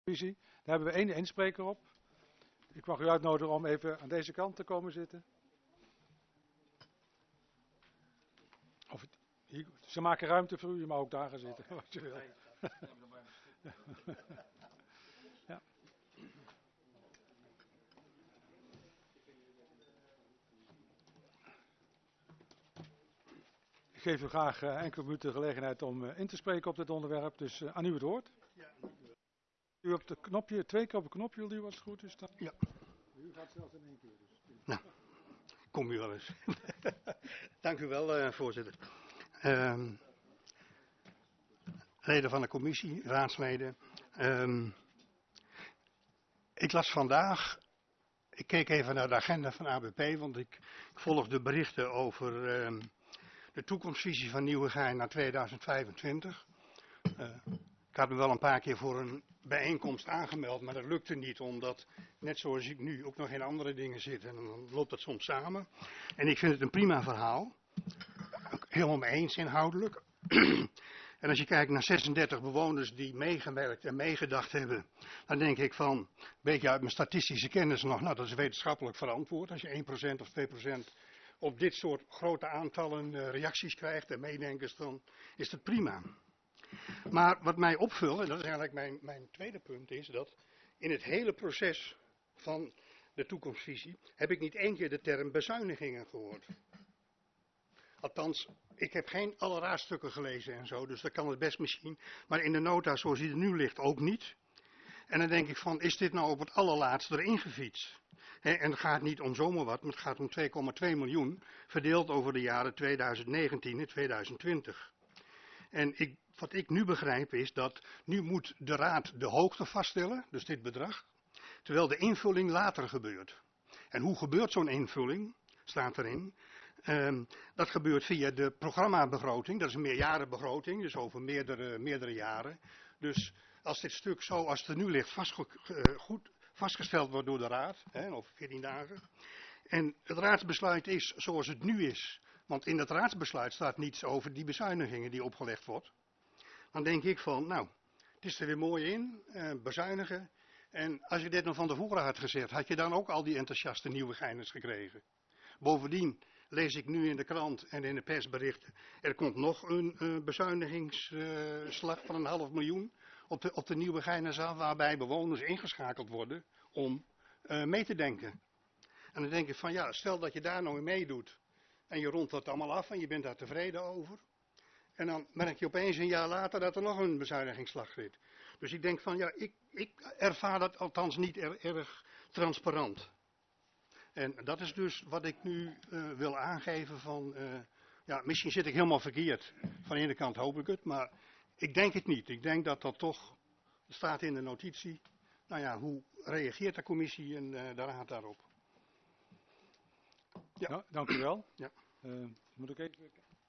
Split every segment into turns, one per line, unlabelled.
Visie. Daar hebben we één inspreker op. Ik mag u uitnodigen om even aan deze kant te komen zitten. Ze maken ruimte voor u, je mag ook daar gaan zitten. Wat je wil. Ja. Ik geef u graag enkele minuten de gelegenheid om in te spreken op dit onderwerp. Dus aan u het woord. U op de knopje, 2 keer op het knopje duwen als het goed is. Dan.
Ja.
U gaat zelfs in 1 keer. Dus.
Nou, kom u wel eens. Dank u wel, voorzitter. Leden van de commissie, raadsleden. Ik las vandaag, ik keek even naar de agenda van ABP, want ik volg de berichten over de toekomstvisie van Nieuwegein naar 2025. Ik had me wel een paar keer voor een bijeenkomst aangemeld, maar dat lukte niet, omdat net zoals ik nu ook nog in andere dingen zit en dan loopt dat soms samen. En ik vind het een prima verhaal, helemaal mee eens inhoudelijk. En als je kijkt naar 36 bewoners die meegewerkt en meegedacht hebben, dan denk ik van, een beetje uit mijn statistische kennis nog, nou dat is wetenschappelijk verantwoord. Als je 1% of 2% op dit soort grote aantallen reacties krijgt en meedenkers, dan is dat prima. Maar wat mij opvult, en dat is eigenlijk mijn tweede punt, is dat in het hele proces van de toekomstvisie heb ik niet één keer de term bezuinigingen gehoord. Althans, ik heb geen alle raadstukken gelezen en zo, dus dat kan het best misschien. Maar in de nota zoals die er nu ligt ook niet. En dan denk ik van, is dit nou op het allerlaatste erin gefietst? En het gaat niet om zomaar wat, maar het gaat om 2,2 miljoen, verdeeld over de jaren 2019 en 2020. En wat ik nu begrijp is dat nu moet de raad de hoogte vaststellen, dus dit bedrag, terwijl de invulling later gebeurt. En hoe gebeurt zo'n invulling, staat erin. Dat gebeurt via de programmabegroting, dat is een meerjarenbegroting, dus over meerdere jaren. Dus als dit stuk zo als het er nu ligt goed vastgesteld wordt door de raad, over 14 dagen. En het raadsbesluit is zoals het nu is, want in het raadsbesluit staat niets over die bezuinigingen die opgelegd wordt. Dan denk ik van, nou, het is er weer mooi in, bezuinigen. En als je dit nog van tevoren had gezegd, had je dan ook al die enthousiaste Nieuwegeiners gekregen. Bovendien lees ik nu in de krant en in de persberichten, er komt nog een bezuinigingsslag van 500.000 op de Nieuwegeiners af, waarbij bewoners ingeschakeld worden om mee te denken. En dan denk ik van, ja, stel dat je daar nou in meedoet en je rondt dat allemaal af en je bent daar tevreden over. En dan merk je opeens een jaar later dat er nog een bezuinigingsslag zit. Dus ik denk van, ja, ik ervaar dat althans niet erg transparant. En dat is dus wat ik nu wil aangeven van, ja, misschien zit ik helemaal verkeerd. Van de ene kant hoop ik het, maar ik denk het niet. Ik denk dat dat toch, staat in de notitie, nou ja, hoe reageert de commissie en de raad daarop?
Ja. Nou, dank u wel.
Ja.
Moet ik even...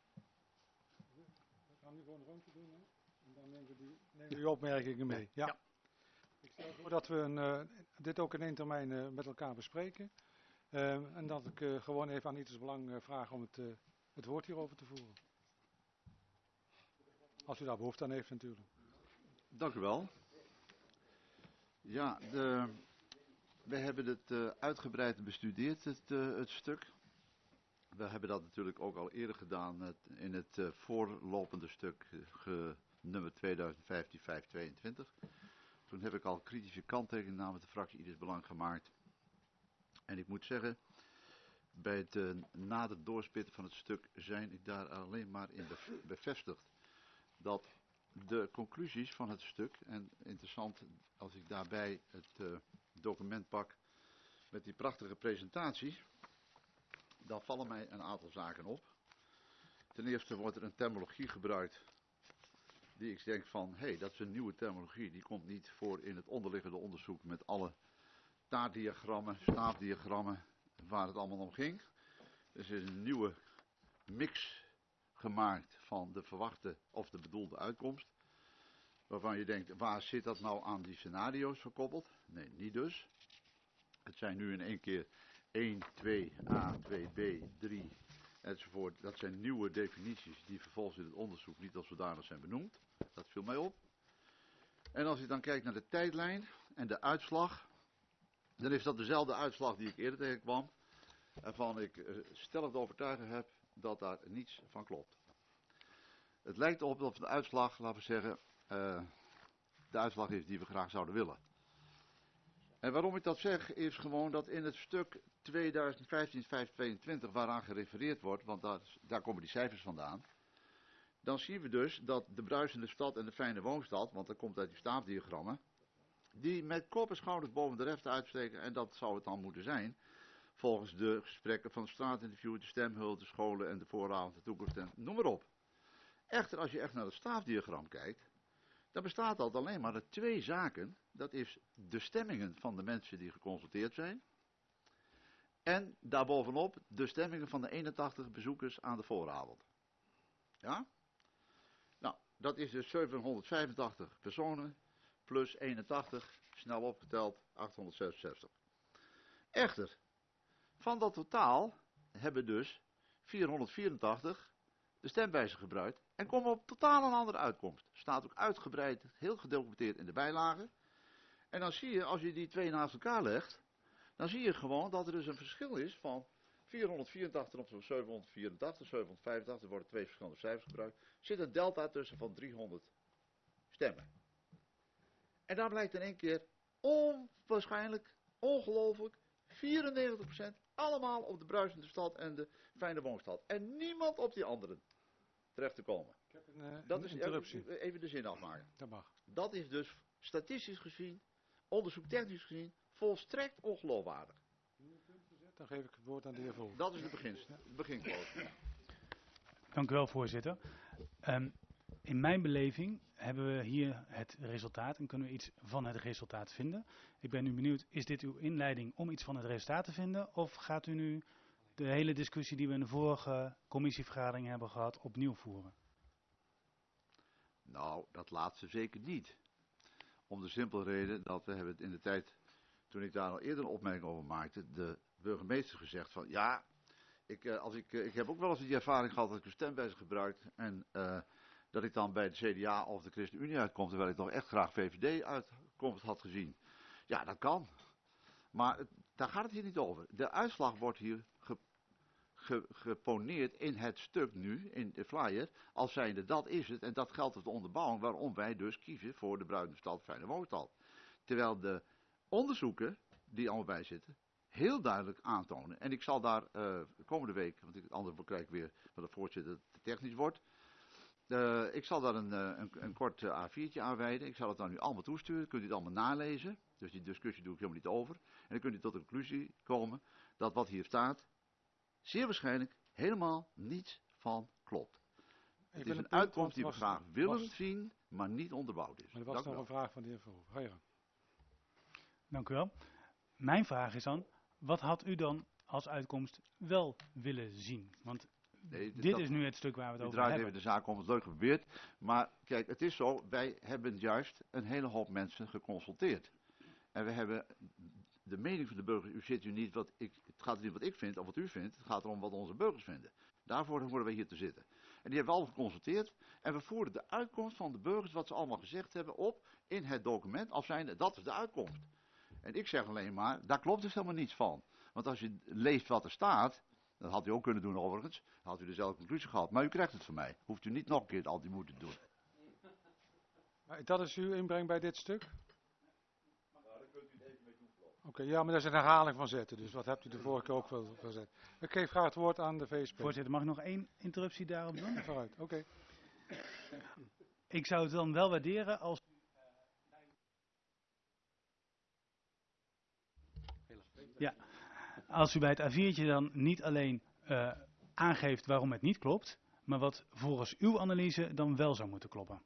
We gaan nu gewoon een rondje doen, hè? En dan nemen we die opmerkingen mee. Ja. Ja. Ik stel voor dat we dit ook in 1 termijn met elkaar bespreken. En dat ik gewoon even aan Ieters Belang vraag om het woord hierover te voeren. Als u daar behoefte aan heeft natuurlijk.
Dank u wel. Ja, we hebben het uitgebreid bestudeerd, het stuk. We hebben dat natuurlijk ook al eerder gedaan in het voorlopende stuk nummer 2015-522. Toen heb ik al kritische kanttekeningen namens de fractie Ieters Belang gemaakt. En ik moet zeggen, bij het nader doorspitten van het stuk zijn ik daar alleen maar in bevestigd dat de conclusies van het stuk, en interessant als ik daarbij het document pak met die prachtige presentatie, dan vallen mij een aantal zaken op. Ten eerste wordt er een terminologie gebruikt die ik denk van, hé, dat is een nieuwe terminologie, die komt niet voor in het onderliggende onderzoek met alle taartdiagrammen, staafdiagrammen, waar het allemaal om ging. Dus er is een nieuwe mix gemaakt van de verwachte of de bedoelde uitkomst. Waarvan je denkt, waar zit dat nou aan die scenario's verkoppeld? Nee, niet dus. Het zijn nu in één keer 1, 2a, 2b, 3 enzovoort. Dat zijn nieuwe definities die vervolgens in het onderzoek niet als zodanig zijn benoemd. Dat viel mij op. En als je dan kijkt naar de tijdlijn en de uitslag, dan is dat dezelfde uitslag die ik eerder tegenkwam. Waarvan ik stellig de overtuiging heb dat daar niets van klopt. Het lijkt erop dat de uitslag, laten we zeggen, de uitslag is die we graag zouden willen. En waarom ik dat zeg, is gewoon dat in het stuk 2015-522 waaraan gerefereerd wordt, want daar komen die cijfers vandaan. Dan zien we dus dat de bruisende stad en de fijne woonstad, want dat komt uit die staafdiagrammen, die met kop en schouders boven de rest uitsteken, en dat zou het dan moeten zijn, volgens de gesprekken van het straatinterview, de stemhulp, de scholen en de vooravond, de toekomst en noem maar op. Echter, als je echt naar het staafdiagram kijkt, dan bestaat dat alleen maar uit 2 zaken. Dat is de stemmingen van de mensen die geconsulteerd zijn. En daarbovenop de stemmingen van de 81 bezoekers aan de vooravond. Ja? Nou, dat is dus 785 personen plus 81, snel opgeteld, 866. Echter, van dat totaal hebben dus 484 de stemwijzer gebruikt en komen op totaal een andere uitkomst. Staat ook uitgebreid, heel gedocumenteerd in de bijlagen. En dan zie je, als je die 2 naast elkaar legt, dan zie je gewoon dat er dus een verschil is van 484 op 784, 785, er worden 2 verschillende cijfers gebruikt. Er zit een delta tussen van 300 stemmen. En daar blijkt in één keer onwaarschijnlijk, ongelooflijk, 94% allemaal op de bruisende stad en de fijne woonstad. En niemand op die anderen terecht te komen.
Ik heb een
Dat is
interruptie.
even de zin afmaken.
Dat mag.
Dat is dus statistisch gezien, onderzoektechnisch gezien, volstrekt ongeloofwaardig.
Dan geef ik het woord aan de heer Volk.
Dat is de beginquote.
Dank u wel, voorzitter. In mijn beleving hebben we hier het resultaat en kunnen we iets van het resultaat vinden. Ik ben nu benieuwd, is dit uw inleiding om iets van het resultaat te vinden? Of gaat u nu de hele discussie die we in de vorige commissievergadering hebben gehad opnieuw voeren?
Nou, dat laatste zeker niet. Om de simpele reden dat we hebben het in de tijd, toen ik daar al eerder een opmerking over maakte, de burgemeester gezegd van ja, ik heb ook wel eens die ervaring gehad dat ik een stemwijzer gebruikt en dat ik dan bij de CDA of de ChristenUnie uitkom, terwijl ik toch echt graag VVD-uitkomst had gezien. Ja, dat kan. Maar daar gaat het hier niet over. De uitslag wordt hier geponeerd in het stuk nu, in de flyer, als zijnde dat is het. En dat geldt als de onderbouwing waarom wij dus kiezen voor de bruine stad, fijne woonstad. Terwijl de onderzoeken, die allemaal bij zitten, heel duidelijk aantonen. En ik zal daar komende week, want anders krijg ik weer van de voorzitter te technisch wordt. Ik zal daar een kort A4'tje aanwijden. Ik zal het dan nu allemaal toesturen. Kunt u het allemaal nalezen. Dus die discussie doe ik helemaal niet over. En dan kunt u tot de conclusie komen dat wat hier staat, zeer waarschijnlijk helemaal niets van klopt. Het is een uitkomst die we graag willen zien, maar niet onderbouwd is.
Maar er was nog een vraag van de heer Verhoeven. Ga je gang.
Dank u wel. Mijn vraag is dan, wat had u dan als uitkomst wel willen zien? Want dit is nu het stuk waar we het over
draait
hebben.
even de zaak om, het leuk geprobeerd. Maar kijk, het is zo, wij hebben juist een hele hoop mensen geconsulteerd. En we hebben de mening van de burgers, het gaat niet wat ik vind of wat u vindt, het gaat erom wat onze burgers vinden. Daarvoor horen we hier te zitten. En die hebben we al geconsulteerd en we voeren de uitkomst van de burgers, wat ze allemaal gezegd hebben, op in het document, als zijnde, dat is de uitkomst. En ik zeg alleen maar, daar klopt dus helemaal niets van. Want als je leest wat er staat, dat had u ook kunnen doen overigens, dan had u dezelfde conclusie gehad. Maar u krijgt het van mij. Hoeft u niet nog een keer al die moeite te doen.
Maar dat is uw inbreng bij dit stuk? Oké, ja, maar dat is een herhaling van zetten, dus wat hebt u de vorige keer ook wel gezet. Ik geef graag het woord aan de VSP.
Voorzitter, mag ik nog één interruptie daarop doen?
Vooruit, oké.
Ik zou het dan wel waarderen als als u bij het A4'tje dan niet alleen aangeeft waarom het niet klopt, maar wat volgens uw analyse dan wel zou moeten kloppen.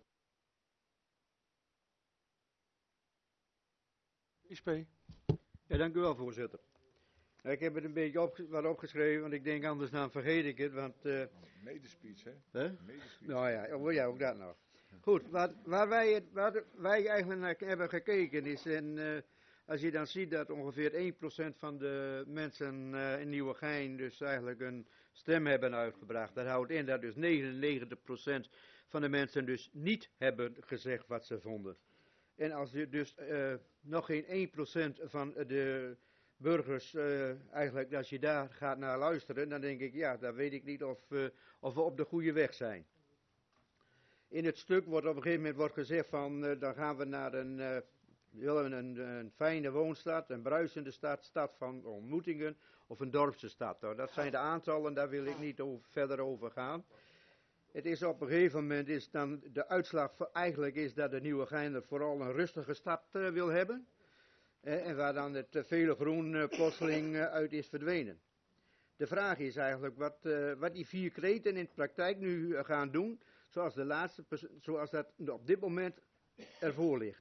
VSP.
Ja, dank u wel, voorzitter. Ik heb het een beetje wat opgeschreven, want ik denk anders dan vergeet ik het, want...
Medespeech, hè?
Medespeech. Nou ja, ook dat nog. Goed, waar wij eigenlijk naar hebben gekeken is, als je dan ziet dat ongeveer 1% van de mensen in Nieuwegein dus eigenlijk een stem hebben uitgebracht. Dat houdt in dat dus 99% van de mensen dus niet hebben gezegd wat ze vonden. En als je dus nog geen 1% van de burgers eigenlijk, als je daar gaat naar luisteren, dan denk ik, ja, dan weet ik niet of we op de goede weg zijn. In het stuk wordt op een gegeven moment gezegd van, dan gaan we naar een fijne woonstad, een bruisende stad van ontmoetingen of een dorpse stad. Nou, dat zijn de aantallen, daar wil ik niet verder over gaan. Het is op een gegeven moment, is dan de uitslag eigenlijk is dat de Nieuwegein vooral een rustige stad wil hebben. En waar dan het vele groen plotseling uit is verdwenen. De vraag is eigenlijk wat die 4 kreten in de praktijk nu gaan doen, zoals dat op dit moment ervoor ligt.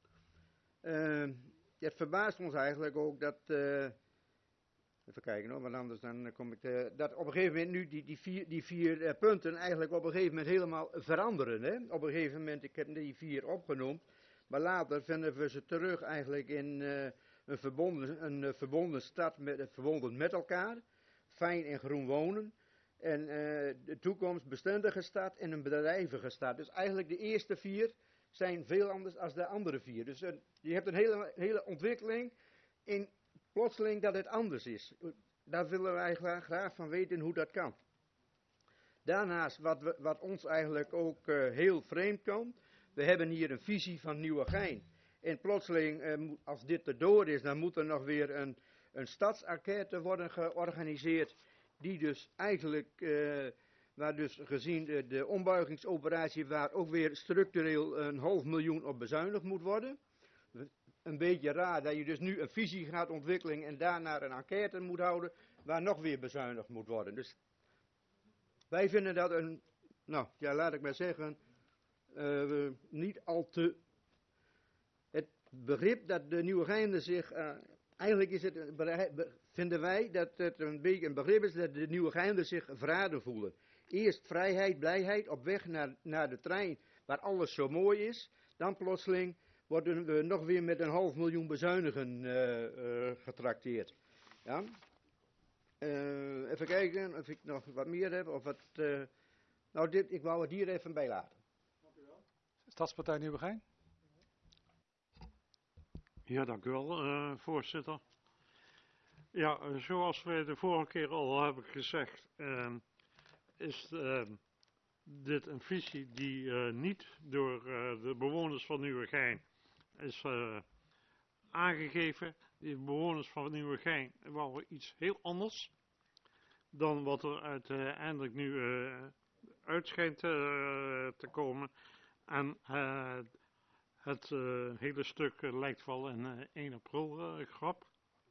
Het verbaast ons eigenlijk ook dat, even kijken hoor, want anders dan kom ik, dat op een gegeven moment nu die vier punten eigenlijk op een gegeven moment helemaal veranderen. Hè? Op een gegeven moment, ik heb die 4 opgenoemd, maar later vinden we ze terug eigenlijk in een verbonden stad, verbonden met elkaar, fijn en groen wonen. En de toekomstbestendige stad en een bedrijvige stad. Dus eigenlijk de eerste 4 zijn veel anders dan de andere 4. Dus je hebt een hele ontwikkeling in plotseling dat het anders is. Daar willen wij eigenlijk graag van weten hoe dat kan. Daarnaast, wat ons eigenlijk ook heel vreemd komt, we hebben hier een visie van Nieuwegein. En plotseling, als dit erdoor is, dan moet er nog weer een stadsenquête worden georganiseerd, die dus eigenlijk, waar dus gezien de ombuigingsoperatie, waar ook weer structureel 500.000 op bezuinigd moet worden. Een beetje raar dat je dus nu een visie gaat ontwikkelen en daarna een enquête moet houden, waar nog weer bezuinigd moet worden. Dus wij vinden dat laat ik maar zeggen, niet al te... Het begrip dat de Nieuwegeiner zich... eigenlijk is het, vinden wij dat het een beetje een begrip is dat de Nieuwegeinders zich verraden voelen. Eerst vrijheid, blijheid, op weg naar de trein waar alles zo mooi is. Dan plotseling worden we nog weer met 500.000 bezuinigen getrakteerd. Ja? Even kijken of ik nog wat meer heb. Of wat, ik wou het hier even bij laten.
Stadspartij Nieuwegein.
Ja, dank u wel, voorzitter. Ja, zoals wij de vorige keer al hebben gezegd, is dit een visie die niet door de bewoners van Nieuwegein is aangegeven. De bewoners van Nieuwegein wouden iets heel anders dan wat er uiteindelijk nu uit schijnt te komen. En het hele stuk lijkt wel een 1 april grap.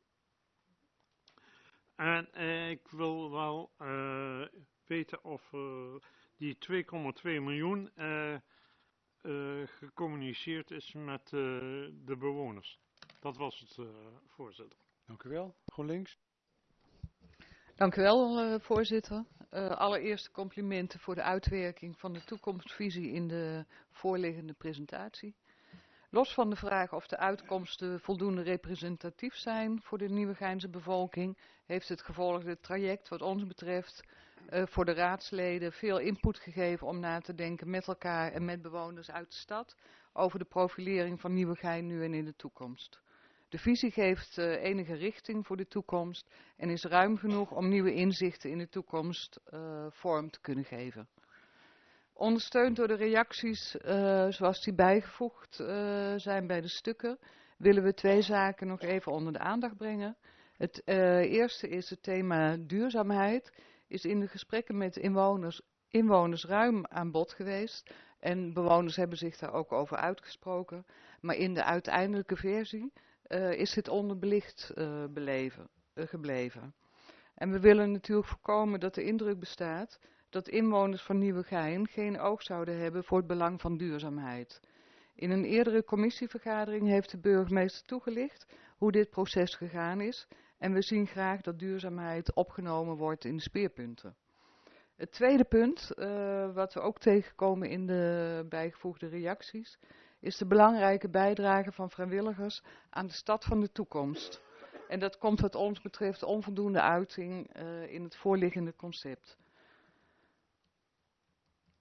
En ik wil wel weten of die 2,2 miljoen gecommuniceerd is met de bewoners. Dat was het, voorzitter.
Dank u wel. GroenLinks.
Dank u wel, voorzitter. Allereerst complimenten voor de uitwerking van de toekomstvisie in de voorliggende presentatie. Los van de vraag of de uitkomsten voldoende representatief zijn voor de Nieuwegeinse bevolking, heeft het gevolgde traject wat ons betreft voor de raadsleden veel input gegeven om na te denken met elkaar en met bewoners uit de stad over de profilering van Nieuwegein nu en in de toekomst. De visie geeft enige richting voor de toekomst en is ruim genoeg om nieuwe inzichten in de toekomst vorm te kunnen geven. Ondersteund door de reacties zoals die bijgevoegd zijn bij de stukken, willen we 2 zaken nog even onder de aandacht brengen. Het eerste is het thema duurzaamheid, is in de gesprekken met inwoners ruim aan bod geweest. En bewoners hebben zich daar ook over uitgesproken. Maar in de uiteindelijke versie is dit onderbelicht gebleven. En we willen natuurlijk voorkomen dat de indruk bestaat dat inwoners van Nieuwegein geen oog zouden hebben voor het belang van duurzaamheid. In een eerdere commissievergadering heeft de burgemeester toegelicht hoe dit proces gegaan is en we zien graag dat duurzaamheid opgenomen wordt in de speerpunten. Het tweede punt, wat we ook tegenkomen in de bijgevoegde reacties, is de belangrijke bijdrage van vrijwilligers aan de stad van de toekomst. En dat komt wat ons betreft onvoldoende uiting in het voorliggende concept.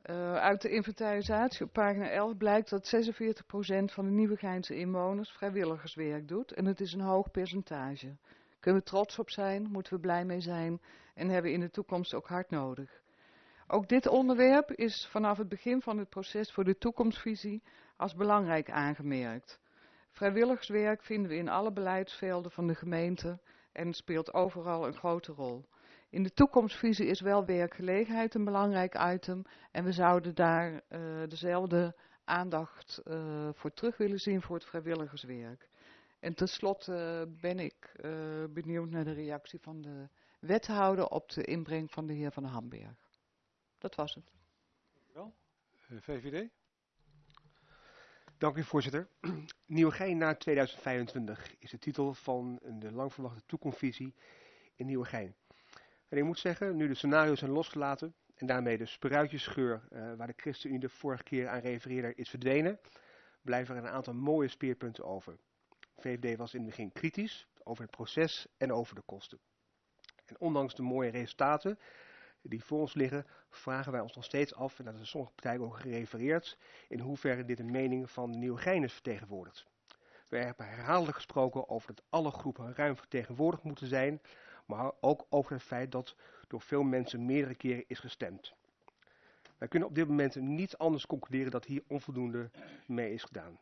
Uit de inventarisatie op pagina 11 blijkt dat 46% van de Nieuwegeinse inwoners vrijwilligerswerk doet. En het is een hoog percentage. Kunnen we trots op zijn, moeten we blij mee zijn en hebben we in de toekomst ook hard nodig. Ook dit onderwerp is vanaf het begin van het proces voor de toekomstvisie als belangrijk aangemerkt. Vrijwilligerswerk vinden we in alle beleidsvelden van de gemeente en het speelt overal een grote rol. In de toekomstvisie is wel werkgelegenheid een belangrijk item en we zouden daar dezelfde aandacht voor terug willen zien voor het vrijwilligerswerk. En tenslotte ben ik benieuwd naar de reactie van de wethouder op de inbreng van de heer Van Hamberg. Dat was het.
Dankjewel. VVD?
Dank u, voorzitter. Nieuwegein na 2025 is de titel van de lang verwachte toekomstvisie in Nieuwegein. En ik moet zeggen, nu de scenario's zijn losgelaten en daarmee de spruitjesgeur waar de ChristenUnie de vorige keer aan refereerde is verdwenen, blijven er een aantal mooie speerpunten over. VVD was in het begin kritisch over het proces en over de kosten. En ondanks de mooie resultaten die voor ons liggen, vragen wij ons nog steeds af, en dat is sommige partijen ook gerefereerd, in hoeverre dit de mening van de Nieuwegeiners vertegenwoordigt. We hebben herhaaldelijk gesproken over dat alle groepen ruim vertegenwoordigd moeten zijn, maar ook over het feit dat door veel mensen meerdere keren is gestemd. Wij kunnen op dit moment niet anders concluderen dat hier onvoldoende mee is gedaan.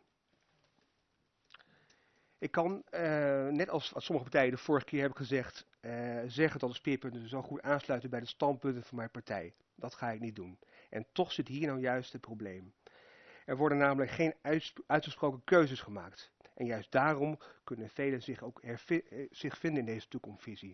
Ik kan, net als sommige partijen de vorige keer hebben gezegd, zeggen dat de speerpunten zo goed aansluiten bij de standpunten van mijn partij. Dat ga ik niet doen. En toch zit hier nou juist het probleem. Er worden namelijk geen uitgesproken keuzes gemaakt. En juist daarom kunnen velen zich ook zich vinden in deze toekomstvisie.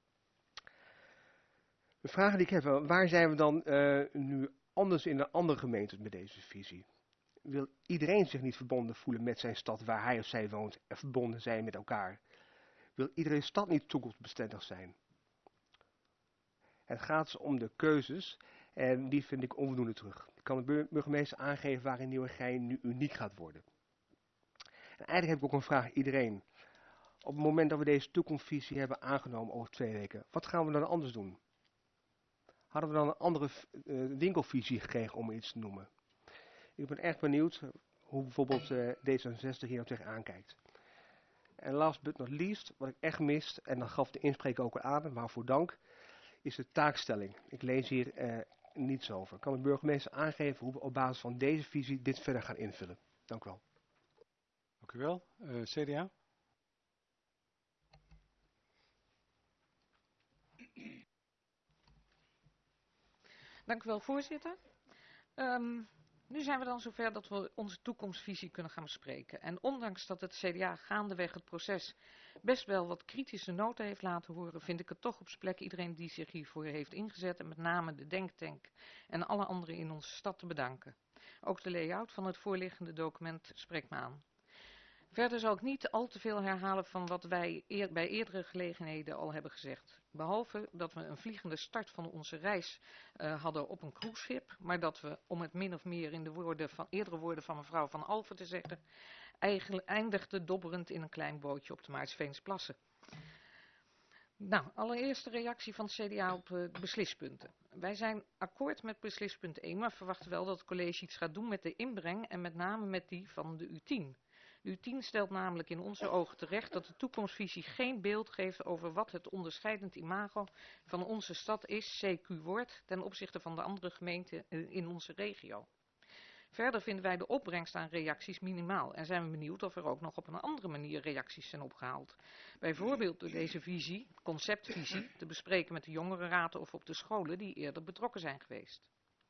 De vraag die ik heb, waar zijn we dan nu anders in de andere gemeenten met deze visie? Wil iedereen zich niet verbonden voelen met zijn stad waar hij of zij woont en verbonden zijn met elkaar? Wil iedere stad niet toekomstbestendig zijn? Het gaat om de keuzes en die vind ik onvoldoende terug. Ik kan de burgemeester aangeven waarin Nieuwegein nu uniek gaat worden. En eigenlijk heb ik ook een vraag aan iedereen. Op het moment dat we deze toekomstvisie hebben aangenomen over 2 weken, wat gaan we dan anders doen? Hadden we dan een andere winkelvisie gekregen om iets te noemen? Ik ben erg benieuwd hoe bijvoorbeeld D66 hier nou tegenaan kijkt. En last but not least, wat ik echt mist, en dan gaf de inspreker ook al aan, waarvoor dank, is de taakstelling. Ik lees hier niets over. Kan de burgemeester aangeven hoe we op basis van deze visie dit verder gaan invullen? Dank u wel.
Dank u wel. CDA?
Dank u wel, voorzitter. Nu zijn we dan zover dat we onze toekomstvisie kunnen gaan bespreken. En ondanks dat het CDA gaandeweg het proces best wel wat kritische noten heeft laten horen, vind ik het toch op zijn plek iedereen die zich hiervoor heeft ingezet en met name de Denktank en alle anderen in onze stad te bedanken. Ook de layout van het voorliggende document spreekt me aan. Verder zal ik niet al te veel herhalen van wat wij bij eerdere gelegenheden al hebben gezegd. Behalve dat we een vliegende start van onze reis hadden op een cruiseschip. Maar dat we, om het min of meer in de eerdere woorden van mevrouw Van Alphen te zeggen, eigenlijk eindigde dobberend in een klein bootje op de Maartsveensplassen. Nou, allereerst de reactie van het CDA op de beslispunten. Wij zijn akkoord met beslispunt 1, maar verwachten wel dat het college iets gaat doen met de inbreng en met name met die van de U10. De U10 stelt namelijk in onze ogen terecht dat de toekomstvisie geen beeld geeft over wat het onderscheidend imago van onze stad is, CQ wordt, ten opzichte van de andere gemeenten in onze regio. Verder vinden wij de opbrengst aan reacties minimaal en zijn we benieuwd of er ook nog op een andere manier reacties zijn opgehaald. Bijvoorbeeld door deze visie, conceptvisie, te bespreken met de jongerenraad of op de scholen die eerder betrokken zijn geweest.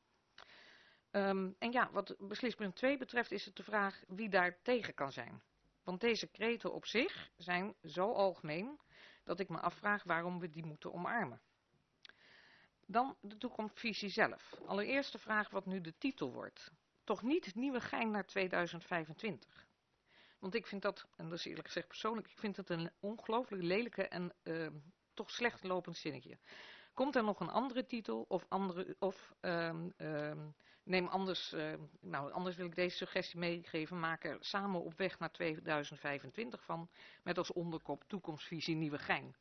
En ja, wat beslispunt 2 betreft is het de vraag wie daar tegen kan zijn. Want deze kreten op zich zijn zo algemeen dat ik me afvraag waarom we die moeten omarmen. Dan de toekomstvisie zelf. Allereerst de vraag wat nu de titel wordt. Toch niet Nieuwegein naar 2025. Want ik vind dat, en dat is eerlijk gezegd persoonlijk, ik vind het een ongelooflijk lelijke en toch slecht lopend zinnetje. Komt er nog een andere titel neem anders, anders wil ik deze suggestie meegeven, maak er samen op weg naar 2025 van, met als onderkop toekomstvisie Nieuwegein.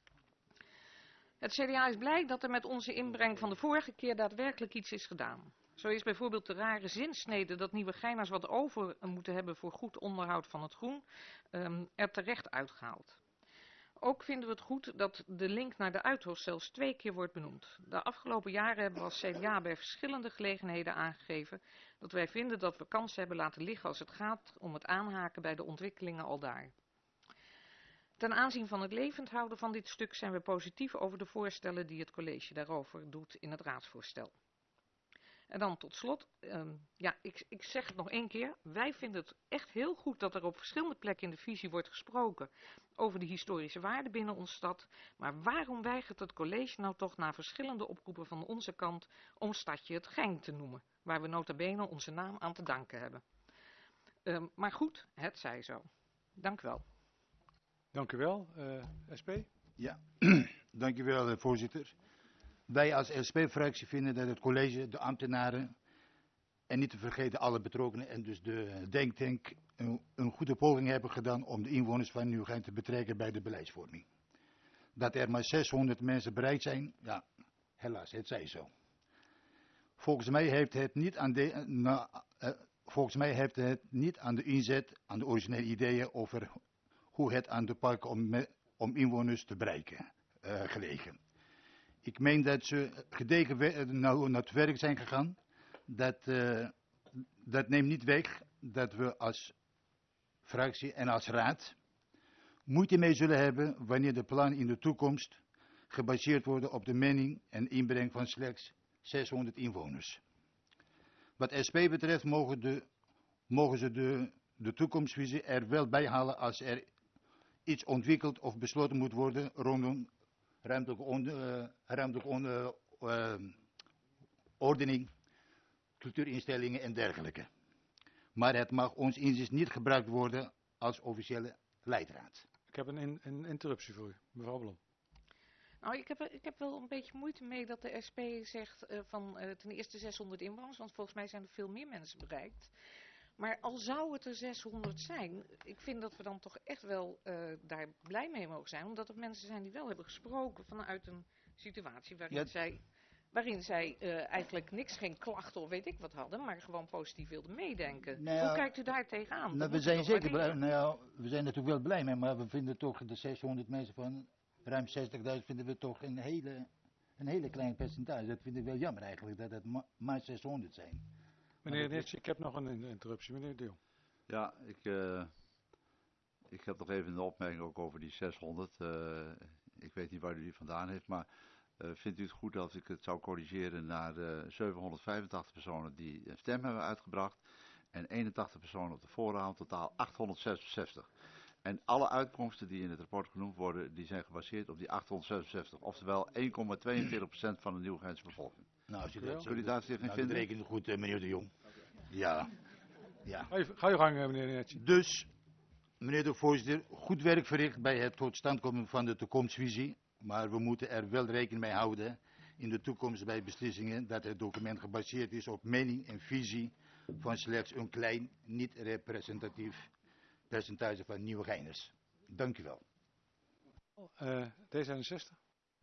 Het CDA is blij dat er met onze inbreng van de vorige keer daadwerkelijk iets is gedaan. Zo is bijvoorbeeld de rare zinsnede dat Nieuwegeiners wat over moeten hebben voor goed onderhoud van het groen er terecht uitgehaald. Ook vinden we het goed dat de link naar de Uithof zelfs 2 keer wordt benoemd. De afgelopen jaren hebben we als CDA bij verschillende gelegenheden aangegeven dat wij vinden dat we kansen hebben laten liggen als het gaat om het aanhaken bij de ontwikkelingen aldaar. Ten aanzien van het levend houden van dit stuk zijn we positief over de voorstellen die het college daarover doet in het raadsvoorstel. En dan tot slot, ik zeg het nog 1 keer, wij vinden het echt heel goed dat er op verschillende plekken in de visie wordt gesproken over de historische waarden binnen onze stad. Maar waarom weigert het college nou toch na verschillende oproepen van onze kant om stadje het Gein te noemen, waar we nota bene onze naam aan te danken hebben. Maar goed, het zij zo. Dank u wel.
Dank u wel. SP?
Ja, dank u wel, voorzitter. Wij als SP-fractie vinden dat het college, de ambtenaren en niet te vergeten alle betrokkenen en dus de denktank een goede poging hebben gedaan om de inwoners van Nieuwegein te betrekken bij de beleidsvorming. Dat er maar 600 mensen bereid zijn, ja, helaas, het zij zo. Volgens mij heeft het niet aan de inzet, aan de originele ideeën over hoe het aan de pakken om inwoners te bereiken gelegen. Ik meen dat ze gedegen naar het werk zijn gegaan. Dat neemt niet weg dat we als fractie en als raad moeite mee zullen hebben wanneer de plannen in de toekomst gebaseerd worden op de mening en inbreng van slechts 600 inwoners. Wat SP betreft mogen ze de toekomstvisie er wel bij halen als er iets ontwikkeld of besloten moet worden rondom ruimtelijke ordening, cultuurinstellingen en dergelijke. Maar het mag ons inziens niet gebruikt worden als officiële leidraad.
Ik heb een interruptie voor u, mevrouw Blom.
Nou, ik heb wel een beetje moeite mee dat de SP zegt van ten eerste 600 inwoners, want volgens mij zijn er veel meer mensen bereikt. Maar al zou het er 600 zijn, ik vind dat we dan toch echt wel daar blij mee mogen zijn. Omdat er mensen zijn die wel hebben gesproken vanuit een situatie waarin zij eigenlijk niks, geen klachten of weet ik wat hadden, maar gewoon positief wilden meedenken.
Nou,
hoe kijkt u daar tegenaan?
Nou, we zijn zeker blij, we zijn natuurlijk wel blij mee, maar we vinden toch de 600 mensen van ruim 60.000 vinden we toch een hele klein percentage. Dat vind ik wel jammer eigenlijk, dat het maar 600 zijn.
Meneer Nitsch, ik heb nog een interruptie. Meneer De Jong.
Ja, ik heb nog even een opmerking ook over die 600. Ik weet niet waar u die vandaan heeft, maar vindt u het goed als ik het zou corrigeren naar 785 personen die een stem hebben uitgebracht en 81 personen op de voorhand, totaal 866. En alle uitkomsten die in het rapport genoemd worden, die zijn gebaseerd op die 866, oftewel 1,42% van de Nieuwegeinse bevolking.
Nou, als je dat
Zullen daar zich in vinden?
Dat rekent goed, meneer De Jong. Ja.
Ga je gang, meneer Netje.
Dus, meneer de voorzitter, goed werk verricht bij het tot stand komen van de toekomstvisie. Maar we moeten er wel rekening mee houden in de toekomst bij beslissingen dat het document gebaseerd is op mening en visie van slechts een klein, niet representatief percentage van Nieuwegeiners. Dank u wel.
D66.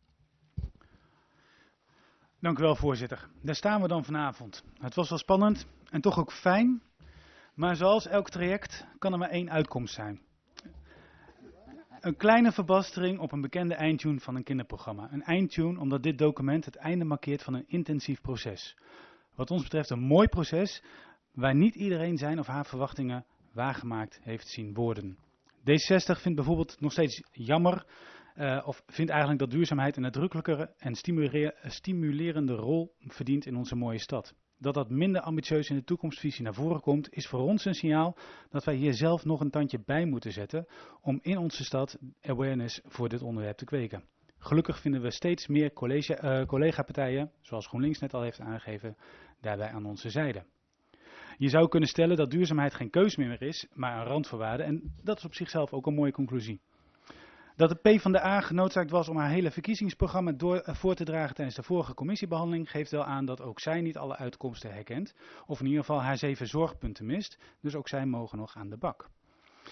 Dank u wel, voorzitter. Daar staan we dan vanavond. Het was wel spannend en toch ook fijn. Maar zoals elk traject kan er maar 1 uitkomst zijn. Een kleine verbastering op een bekende eindtune van een kinderprogramma. Een eindtune omdat dit document het einde markeert van een intensief proces. Wat ons betreft een mooi proces waar niet iedereen zijn of haar verwachtingen waargemaakt heeft zien worden. D66 vindt bijvoorbeeld nog steeds jammer, of vindt eigenlijk dat duurzaamheid een nadrukkelijkere en stimulerende rol verdient in onze mooie stad. Dat dat minder ambitieus in de toekomstvisie naar voren komt, is voor ons een signaal dat wij hier zelf nog een tandje bij moeten zetten om in onze stad awareness voor dit onderwerp te kweken. Gelukkig vinden we steeds meer collega-partijen, zoals GroenLinks net al heeft aangegeven, daarbij aan onze zijde. Je zou kunnen stellen dat duurzaamheid geen keus meer is, maar een randvoorwaarde en dat is op zichzelf ook een mooie conclusie. Dat de PvdA genoodzaakt was om haar hele verkiezingsprogramma voor te dragen tijdens de vorige commissiebehandeling geeft wel aan dat ook zij niet alle uitkomsten herkent, of in ieder geval haar 7 zorgpunten mist, dus ook zij mogen nog aan de bak.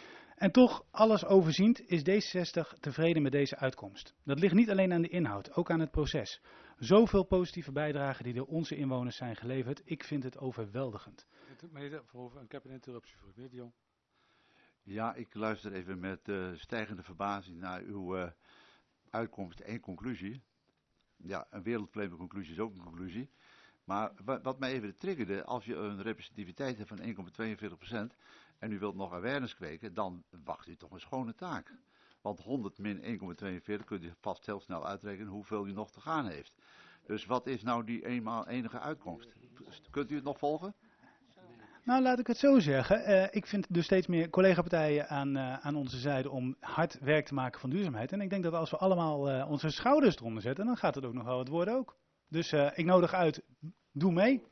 En toch, alles overziend, is D66 tevreden met deze uitkomst. Dat ligt niet alleen aan de inhoud, ook aan het proces. Zoveel positieve bijdragen die door onze inwoners zijn geleverd, ik vind het overweldigend.
Ik heb een interruptie voor u, meneer de Jong.
Ja, ik luister even met stijgende verbazing naar uw uitkomst en conclusie. Ja, een wereldvreemde conclusie is ook een conclusie. Maar wat mij even triggerde, als je een representativiteit hebt van 1,42% en u wilt nog awareness kweken, dan wacht u toch een schone taak. Want 100 min 1,42 kunt u vast heel snel uitrekenen hoeveel u nog te gaan heeft. Dus wat is nou die enige uitkomst? Kunt u het nog volgen?
Nou, laat ik het zo zeggen. Ik vind dus steeds meer collega-partijen aan onze zijde om hard werk te maken van duurzaamheid. En ik denk dat als we allemaal onze schouders eronder zetten, dan gaat het ook nog wel wat worden ook. Dus ik nodig uit, doe mee.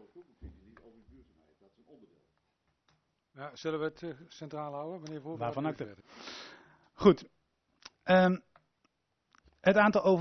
Ja, zullen we het centraal houden, meneer Voorbeeld?
Waarvan acte. Goed. Het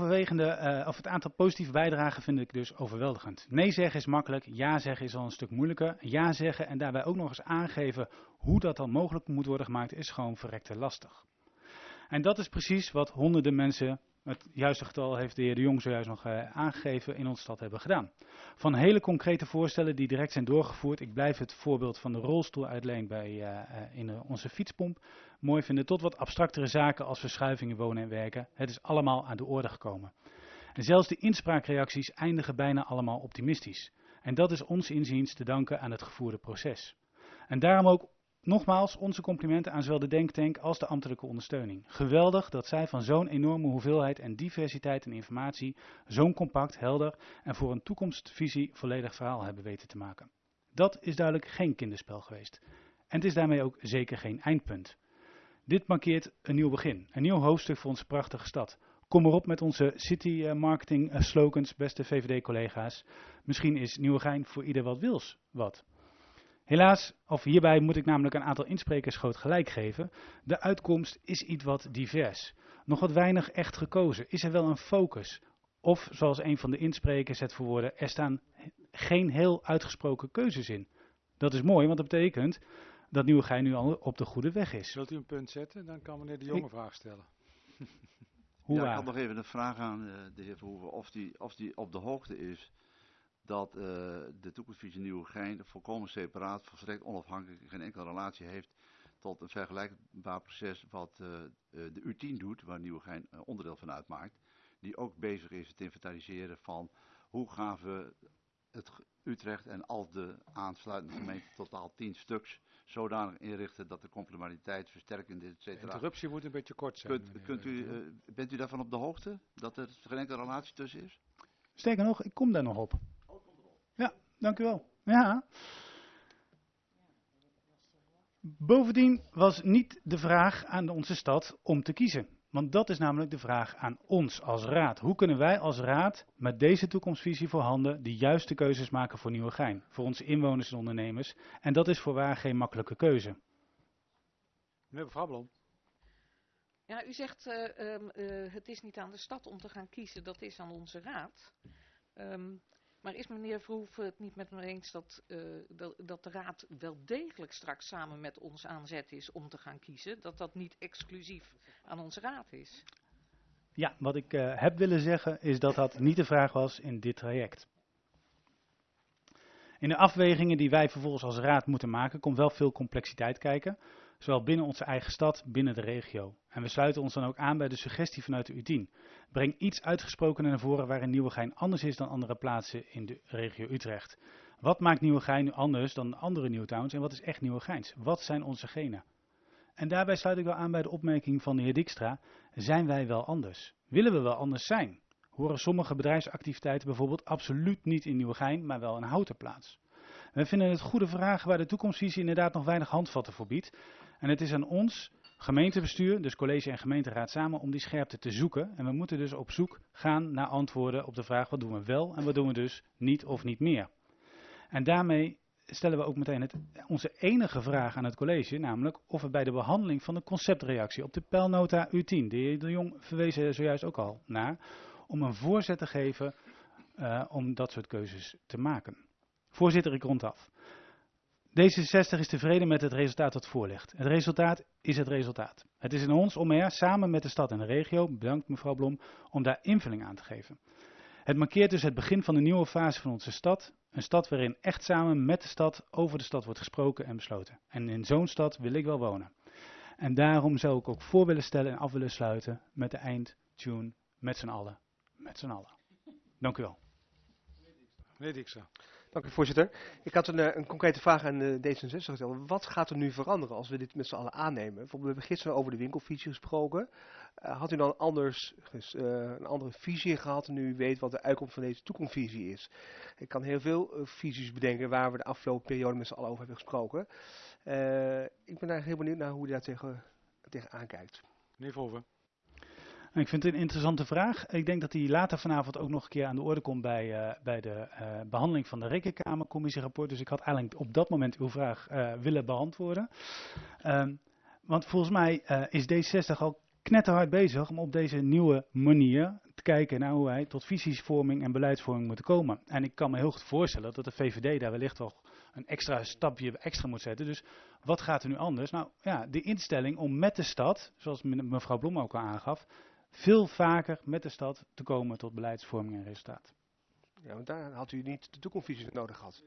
aantal positieve bijdragen vind ik dus overweldigend. Nee zeggen is makkelijk, ja zeggen is al een stuk moeilijker. Ja zeggen en daarbij ook nog eens aangeven hoe dat dan mogelijk moet worden gemaakt, is gewoon verrekte lastig. En dat is precies wat honderden mensen, het juiste getal heeft de heer De Jong zojuist nog aangegeven, in onze stad hebben gedaan. Van hele concrete voorstellen die direct zijn doorgevoerd. Ik blijf het voorbeeld van de rolstoeluitleen in onze fietspomp mooi vinden, tot wat abstractere zaken als verschuivingen wonen en werken. Het is allemaal aan de orde gekomen. En zelfs de inspraakreacties eindigen bijna allemaal optimistisch. En dat is ons inziens te danken aan het gevoerde proces. En daarom ook nogmaals onze complimenten aan zowel de denktank als de ambtelijke ondersteuning. Geweldig dat zij van zo'n enorme hoeveelheid en diversiteit en informatie zo'n compact, helder en voor een toekomstvisie volledig verhaal hebben weten te maken. Dat is duidelijk geen kinderspel geweest. En het is daarmee ook zeker geen eindpunt. Dit markeert een nieuw begin, een nieuw hoofdstuk voor onze prachtige stad. Kom erop met onze city marketing slogans, beste VVD-collega's. Misschien is Nieuwegein voor ieder wat wils wat. Helaas, of hierbij moet ik namelijk een aantal insprekers groot gelijk geven. De uitkomst is iets wat divers. Nog wat weinig echt gekozen. Is er wel een focus? Of, zoals een van de insprekers het verwoordde, er staan geen heel uitgesproken keuzes in. Dat is mooi, want dat betekent dat Nieuwegein nu al op de goede weg is.
Wilt u een punt zetten? Dan kan meneer De Jong een vraag stellen.
Ik had nog even een vraag aan de heer Verhoeven of die op de hoogte is dat de toekomstvisie Nieuwegein volkomen separaat, volstrekt onafhankelijk, geen enkele relatie heeft tot een vergelijkbaar proces wat de U10 doet, waar Nieuwegein onderdeel van uitmaakt, die ook bezig is het inventariseren van hoe gaan we het Utrecht en al de aansluitende gemeenten, totaal 10 stuks, zodanig inrichten dat de complementariteit, versterkende, etc.
De interruptie moet een beetje kort zijn.
Bent u daarvan op de hoogte, dat er geen enkele relatie tussen is?
Sterker nog, ik kom daar nog op. Ja, dank u wel. Ja. Bovendien was niet de vraag aan onze stad om te kiezen. Want dat is namelijk de vraag aan ons als raad. Hoe kunnen wij als raad met deze toekomstvisie voorhanden de juiste keuzes maken voor Nieuwegein? Voor onze inwoners en ondernemers. En dat is voorwaar geen makkelijke keuze.
Meneer Frablom.
Ja, u zegt het is niet aan de stad om te gaan kiezen, dat is aan onze raad. Maar is meneer Verhoeven het niet met me eens dat de raad wel degelijk straks samen met ons aan zet is om te gaan kiezen? Dat dat niet exclusief aan onze raad is?
Ja, wat ik heb willen zeggen is dat dat niet de vraag was in dit traject. In de afwegingen die wij vervolgens als raad moeten maken, komt wel veel complexiteit kijken. Zowel binnen onze eigen stad, binnen de regio. En we sluiten ons dan ook aan bij de suggestie vanuit de U10. Breng iets uitgesproken naar voren waarin Nieuwegein anders is dan andere plaatsen in de regio Utrecht. Wat maakt Nieuwegein nu anders dan andere Newtowns en wat is echt Nieuwegeins? Wat zijn onze genen? En daarbij sluit ik wel aan bij de opmerking van de heer Dijkstra. Zijn wij wel anders? Willen we wel anders zijn? Horen sommige bedrijfsactiviteiten bijvoorbeeld absoluut niet in Nieuwegein, maar wel in Houten plaats? We vinden het goede vragen waar de toekomstvisie inderdaad nog weinig handvatten voor biedt. En het is aan ons, gemeentebestuur, dus college en gemeenteraad samen, om die scherpte te zoeken. En we moeten dus op zoek gaan naar antwoorden op de vraag wat doen we wel en wat doen we dus niet of niet meer. En daarmee stellen we ook meteen onze enige vraag aan het college, namelijk of we bij de behandeling van de conceptreactie op de peilnota U10, de heer De Jong verwees er zojuist ook al naar, om een voorzet te geven om dat soort keuzes te maken. Voorzitter, ik rond af. D66 is tevreden met het resultaat dat voorligt. Het resultaat is het resultaat. Het is in ons om er samen met de stad en de regio, bedankt mevrouw Blom, om daar invulling aan te geven. Het markeert dus het begin van een nieuwe fase van onze stad. Een stad waarin echt samen met de stad over de stad wordt gesproken en besloten. En in zo'n stad wil ik wel wonen. En daarom zou ik ook voor willen stellen en af willen sluiten met de eindtune met z'n allen. Met z'n allen. Dank u wel.
Meneer Dijkstra.
Dank u, voorzitter. Ik had een concrete vraag aan D66 gesteld. Wat gaat er nu veranderen als we dit met z'n allen aannemen? Bijvoorbeeld, we hebben gisteren over de winkelvisie gesproken. Had u dan een andere visie gehad nu u weet wat de uitkomst van deze toekomstvisie is? Ik kan heel veel visies bedenken waar we de afgelopen periode met z'n allen over hebben gesproken. Ik ben daar heel benieuwd naar hoe u daar tegenaan kijkt.
Meneer Verhoeven.
Ik vind het een interessante vraag. Ik denk dat die later vanavond ook nog een keer aan de orde komt bij de behandeling van de Rekenkamercommissierapport. Dus ik had eigenlijk op dat moment uw vraag willen beantwoorden. Want volgens mij is D66 al knetterhard bezig om op deze nieuwe manier te kijken naar hoe wij tot visiesvorming en beleidsvorming moeten komen. En ik kan me heel goed voorstellen dat de VVD daar wellicht wel een extra stapje extra moet zetten. Dus wat gaat er nu anders? Nou ja, de instelling om met de stad, zoals mevrouw Blom ook al aangaf, veel vaker met de stad te komen tot beleidsvorming en resultaat.
Ja, want daar had u niet de toekomstvisie nodig gehad.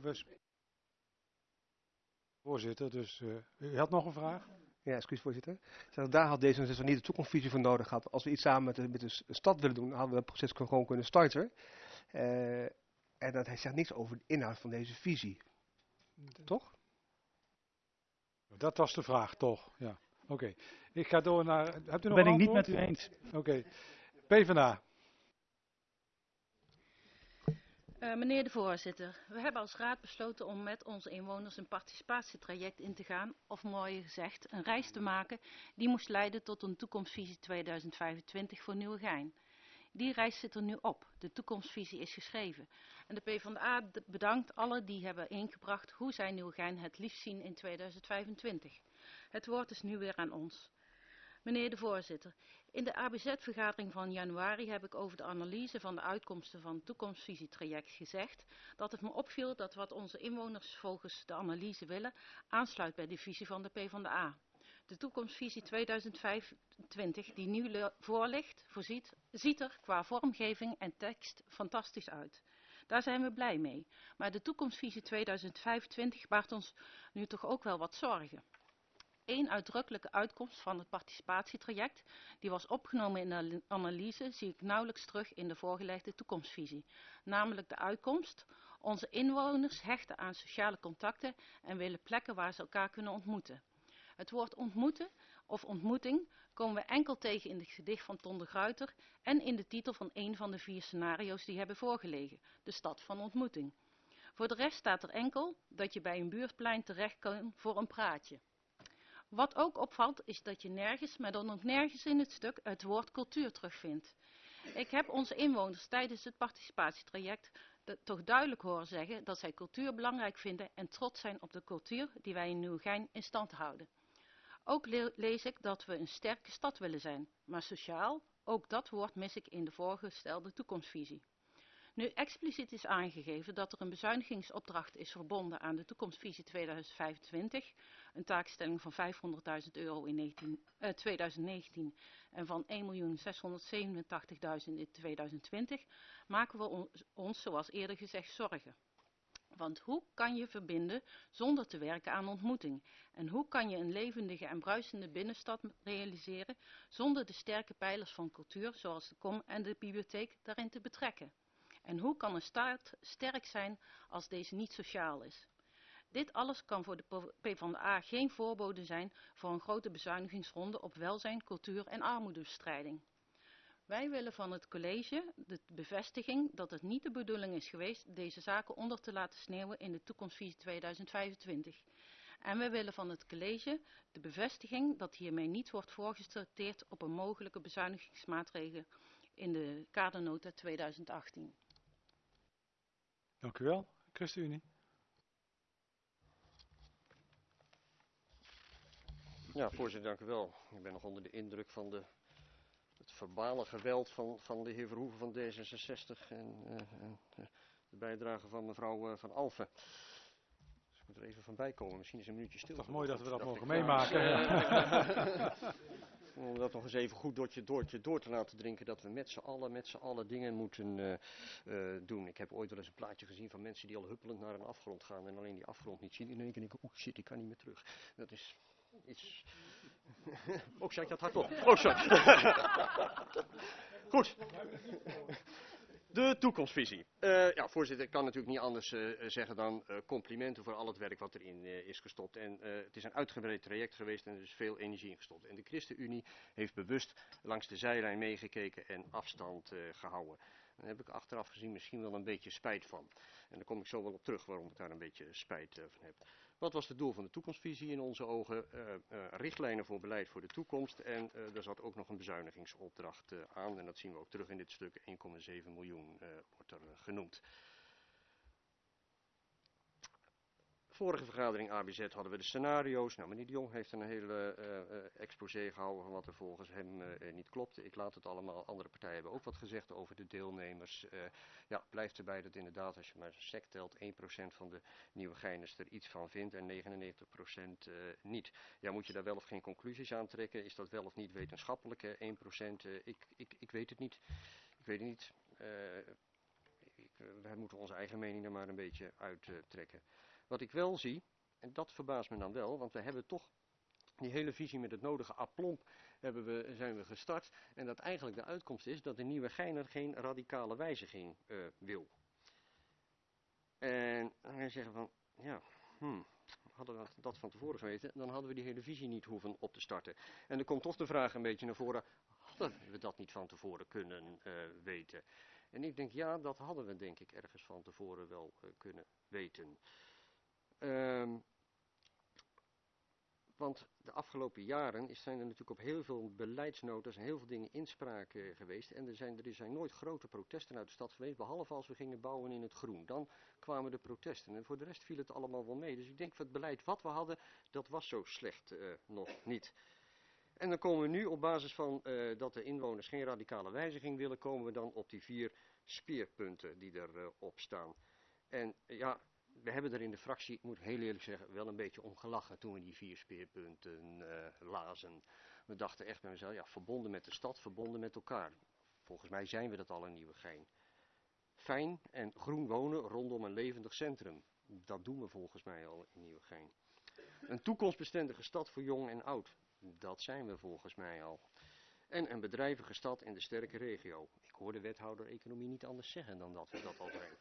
Voorzitter, dus u had nog een vraag?
Ja, excuus voorzitter. Daar had D66 niet de toekomstvisie voor nodig gehad. Als we iets samen met de stad willen doen, hadden we het proces gewoon kunnen starten. En dat hij zegt niks over de inhoud van deze visie. Toch?
Dat was de vraag, toch? Ja. Oké. Ik ga door naar... Hebt u nog
Ben
een
ik niet
antwoord?
met u eens.
Oké. PvdA.
Meneer de voorzitter, we hebben als raad besloten om met onze inwoners een participatietraject in te gaan, of mooier gezegd, een reis te maken die moest leiden tot een toekomstvisie 2025 voor Nieuwegein. Die reis zit er nu op. De toekomstvisie is geschreven. En de PvdA bedankt alle die hebben ingebracht hoe zij Nieuwegein het liefst zien in 2025. Het woord is nu weer aan ons. Meneer de voorzitter, in de ABZ-vergadering van januari heb ik over de analyse van de uitkomsten van het toekomstvisietraject gezegd dat het me opviel dat wat onze inwoners volgens de analyse willen aansluit bij de visie van de PvdA. De toekomstvisie 2025 die nu voorligt, ziet er qua vormgeving en tekst fantastisch uit. Daar zijn we blij mee. Maar de toekomstvisie 2025 baart ons nu toch ook wel wat zorgen. Eén uitdrukkelijke uitkomst van het participatietraject, die was opgenomen in de analyse, zie ik nauwelijks terug in de voorgelegde toekomstvisie. Namelijk de uitkomst: onze inwoners hechten aan sociale contacten en willen plekken waar ze elkaar kunnen ontmoeten. Het woord ontmoeten of ontmoeting komen we enkel tegen in het gedicht van Ton de Gruyter en in de titel van een van de 4 scenario's die hebben voorgelegen, de stad van ontmoeting. Voor de rest staat er enkel dat je bij een buurtplein terecht kan voor een praatje. Wat ook opvalt is dat je nergens, maar dan ook nergens in het stuk, het woord cultuur terugvindt. Ik heb onze inwoners tijdens het participatietraject toch duidelijk horen zeggen dat zij cultuur belangrijk vinden en trots zijn op de cultuur die wij in Nieuwegein in stand houden. Ook lees ik dat we een sterke stad willen zijn, maar sociaal, ook dat woord mis ik in de voorgestelde toekomstvisie. Nu expliciet is aangegeven dat er een bezuinigingsopdracht is verbonden aan de toekomstvisie 2025, een taakstelling van €500.000 in 2019 en van 1.687.000 in 2020, maken we ons, zoals eerder gezegd, zorgen. Want hoe kan je verbinden zonder te werken aan ontmoeting? En hoe kan je een levendige en bruisende binnenstad realiseren zonder de sterke pijlers van cultuur, zoals de KOM en de bibliotheek, daarin te betrekken? En hoe kan een staat sterk zijn als deze niet sociaal is? Dit alles kan voor de PvdA geen voorbode zijn voor een grote bezuinigingsronde op welzijn, cultuur en armoedebestrijding. Wij willen van het college de bevestiging dat het niet de bedoeling is geweest deze zaken onder te laten sneeuwen in de toekomstvisie 2025. En we willen van het college de bevestiging dat hiermee niet wordt voorgesorteerd op een mogelijke bezuinigingsmaatregel in de kadernota 2018.
Dank u wel. ChristenUnie.
Ja, voorzitter, dank u wel. Ik ben nog onder de indruk van het verbale geweld van de heer Verhoeven van D66 en de bijdrage van mevrouw Van Alphen. Ik moet er even van bij komen, misschien is een minuutje stil.
Het is toch mooi dat we dat mogen
ik,
meemaken.
om dat nog eens even goed door te laten drinken, dat we met z'n allen dingen moeten doen. Ik heb ooit wel eens een plaatje gezien van mensen die al huppelend naar een afgrond gaan en alleen die afgrond niet zien. En in één keer denken, oeh shit, ik kan niet meer terug. Dat is iets... Ook zei ik dat hardop. Oh, sorry. Goed. De toekomstvisie. Ja, voorzitter, ik kan natuurlijk niet anders zeggen dan complimenten voor al het werk wat erin is gestopt. En het is een uitgebreid traject geweest en er is veel energie in gestopt. En de ChristenUnie heeft bewust langs de zijlijn meegekeken en afstand gehouden. Daar heb ik achteraf gezien misschien wel een beetje spijt van. En daar kom ik zo wel op terug waarom ik daar een beetje spijt van heb. Wat was het doel van de toekomstvisie in onze ogen? Richtlijnen voor beleid voor de toekomst en er zat ook nog een bezuinigingsopdracht aan. En dat zien we ook terug in dit stuk, 1,7 miljoen wordt er genoemd. Vorige vergadering ABZ hadden we de scenario's. Nou, meneer de Jong heeft een hele exposé gehouden van wat er volgens hem niet klopte. Ik laat het allemaal. Andere partijen hebben ook wat gezegd over de deelnemers. Ja, blijft erbij dat inderdaad als je maar sec telt 1% van de Nieuwegeiners er iets van vindt en 99% niet. Ja, moet je daar wel of geen conclusies aan trekken? Is dat wel of niet wetenschappelijk? 1%? Ik weet het niet. Ik weet het niet. Wij moeten onze eigen mening er maar een beetje uittrekken. Wat ik wel zie, en dat verbaast me dan wel, want we hebben toch die hele visie met het nodige aplomb zijn we gestart. En dat eigenlijk de uitkomst is dat de Nieuwegeiner geen radicale wijziging wil. En dan ga je zeggen van, ja, hadden we dat van tevoren geweten, dan hadden we die hele visie niet hoeven op te starten. En er komt toch de vraag een beetje naar voren, hadden we dat niet van tevoren kunnen weten? En ik denk, ja, dat hadden we denk ik ergens van tevoren wel kunnen weten. Want de afgelopen jaren zijn er natuurlijk op heel veel beleidsnotas en heel veel dingen inspraak geweest. En er zijn nooit grote protesten uit de stad geweest, behalve als we gingen bouwen in het groen. Dan kwamen de protesten en voor de rest viel het allemaal wel mee. Dus ik denk dat het beleid wat we hadden, dat was zo slecht nog niet. En dan komen we nu op basis van dat de inwoners geen radicale wijziging willen, komen we dan op die 4 speerpunten die erop staan. En ja... We hebben er in de fractie, ik moet heel eerlijk zeggen, wel een beetje om gelachen toen we die 4 speerpunten lazen. We dachten echt bij mezelf, ja, verbonden met de stad, verbonden met elkaar. Volgens mij zijn we dat al in Nieuwegein. Fijn en groen wonen rondom een levendig centrum. Dat doen we volgens mij al in Nieuwegein. Een toekomstbestendige stad voor jong en oud. Dat zijn we volgens mij al. En een bedrijvige stad in de sterke regio. Ik hoor de wethouder economie niet anders zeggen dan dat we dat al zijn.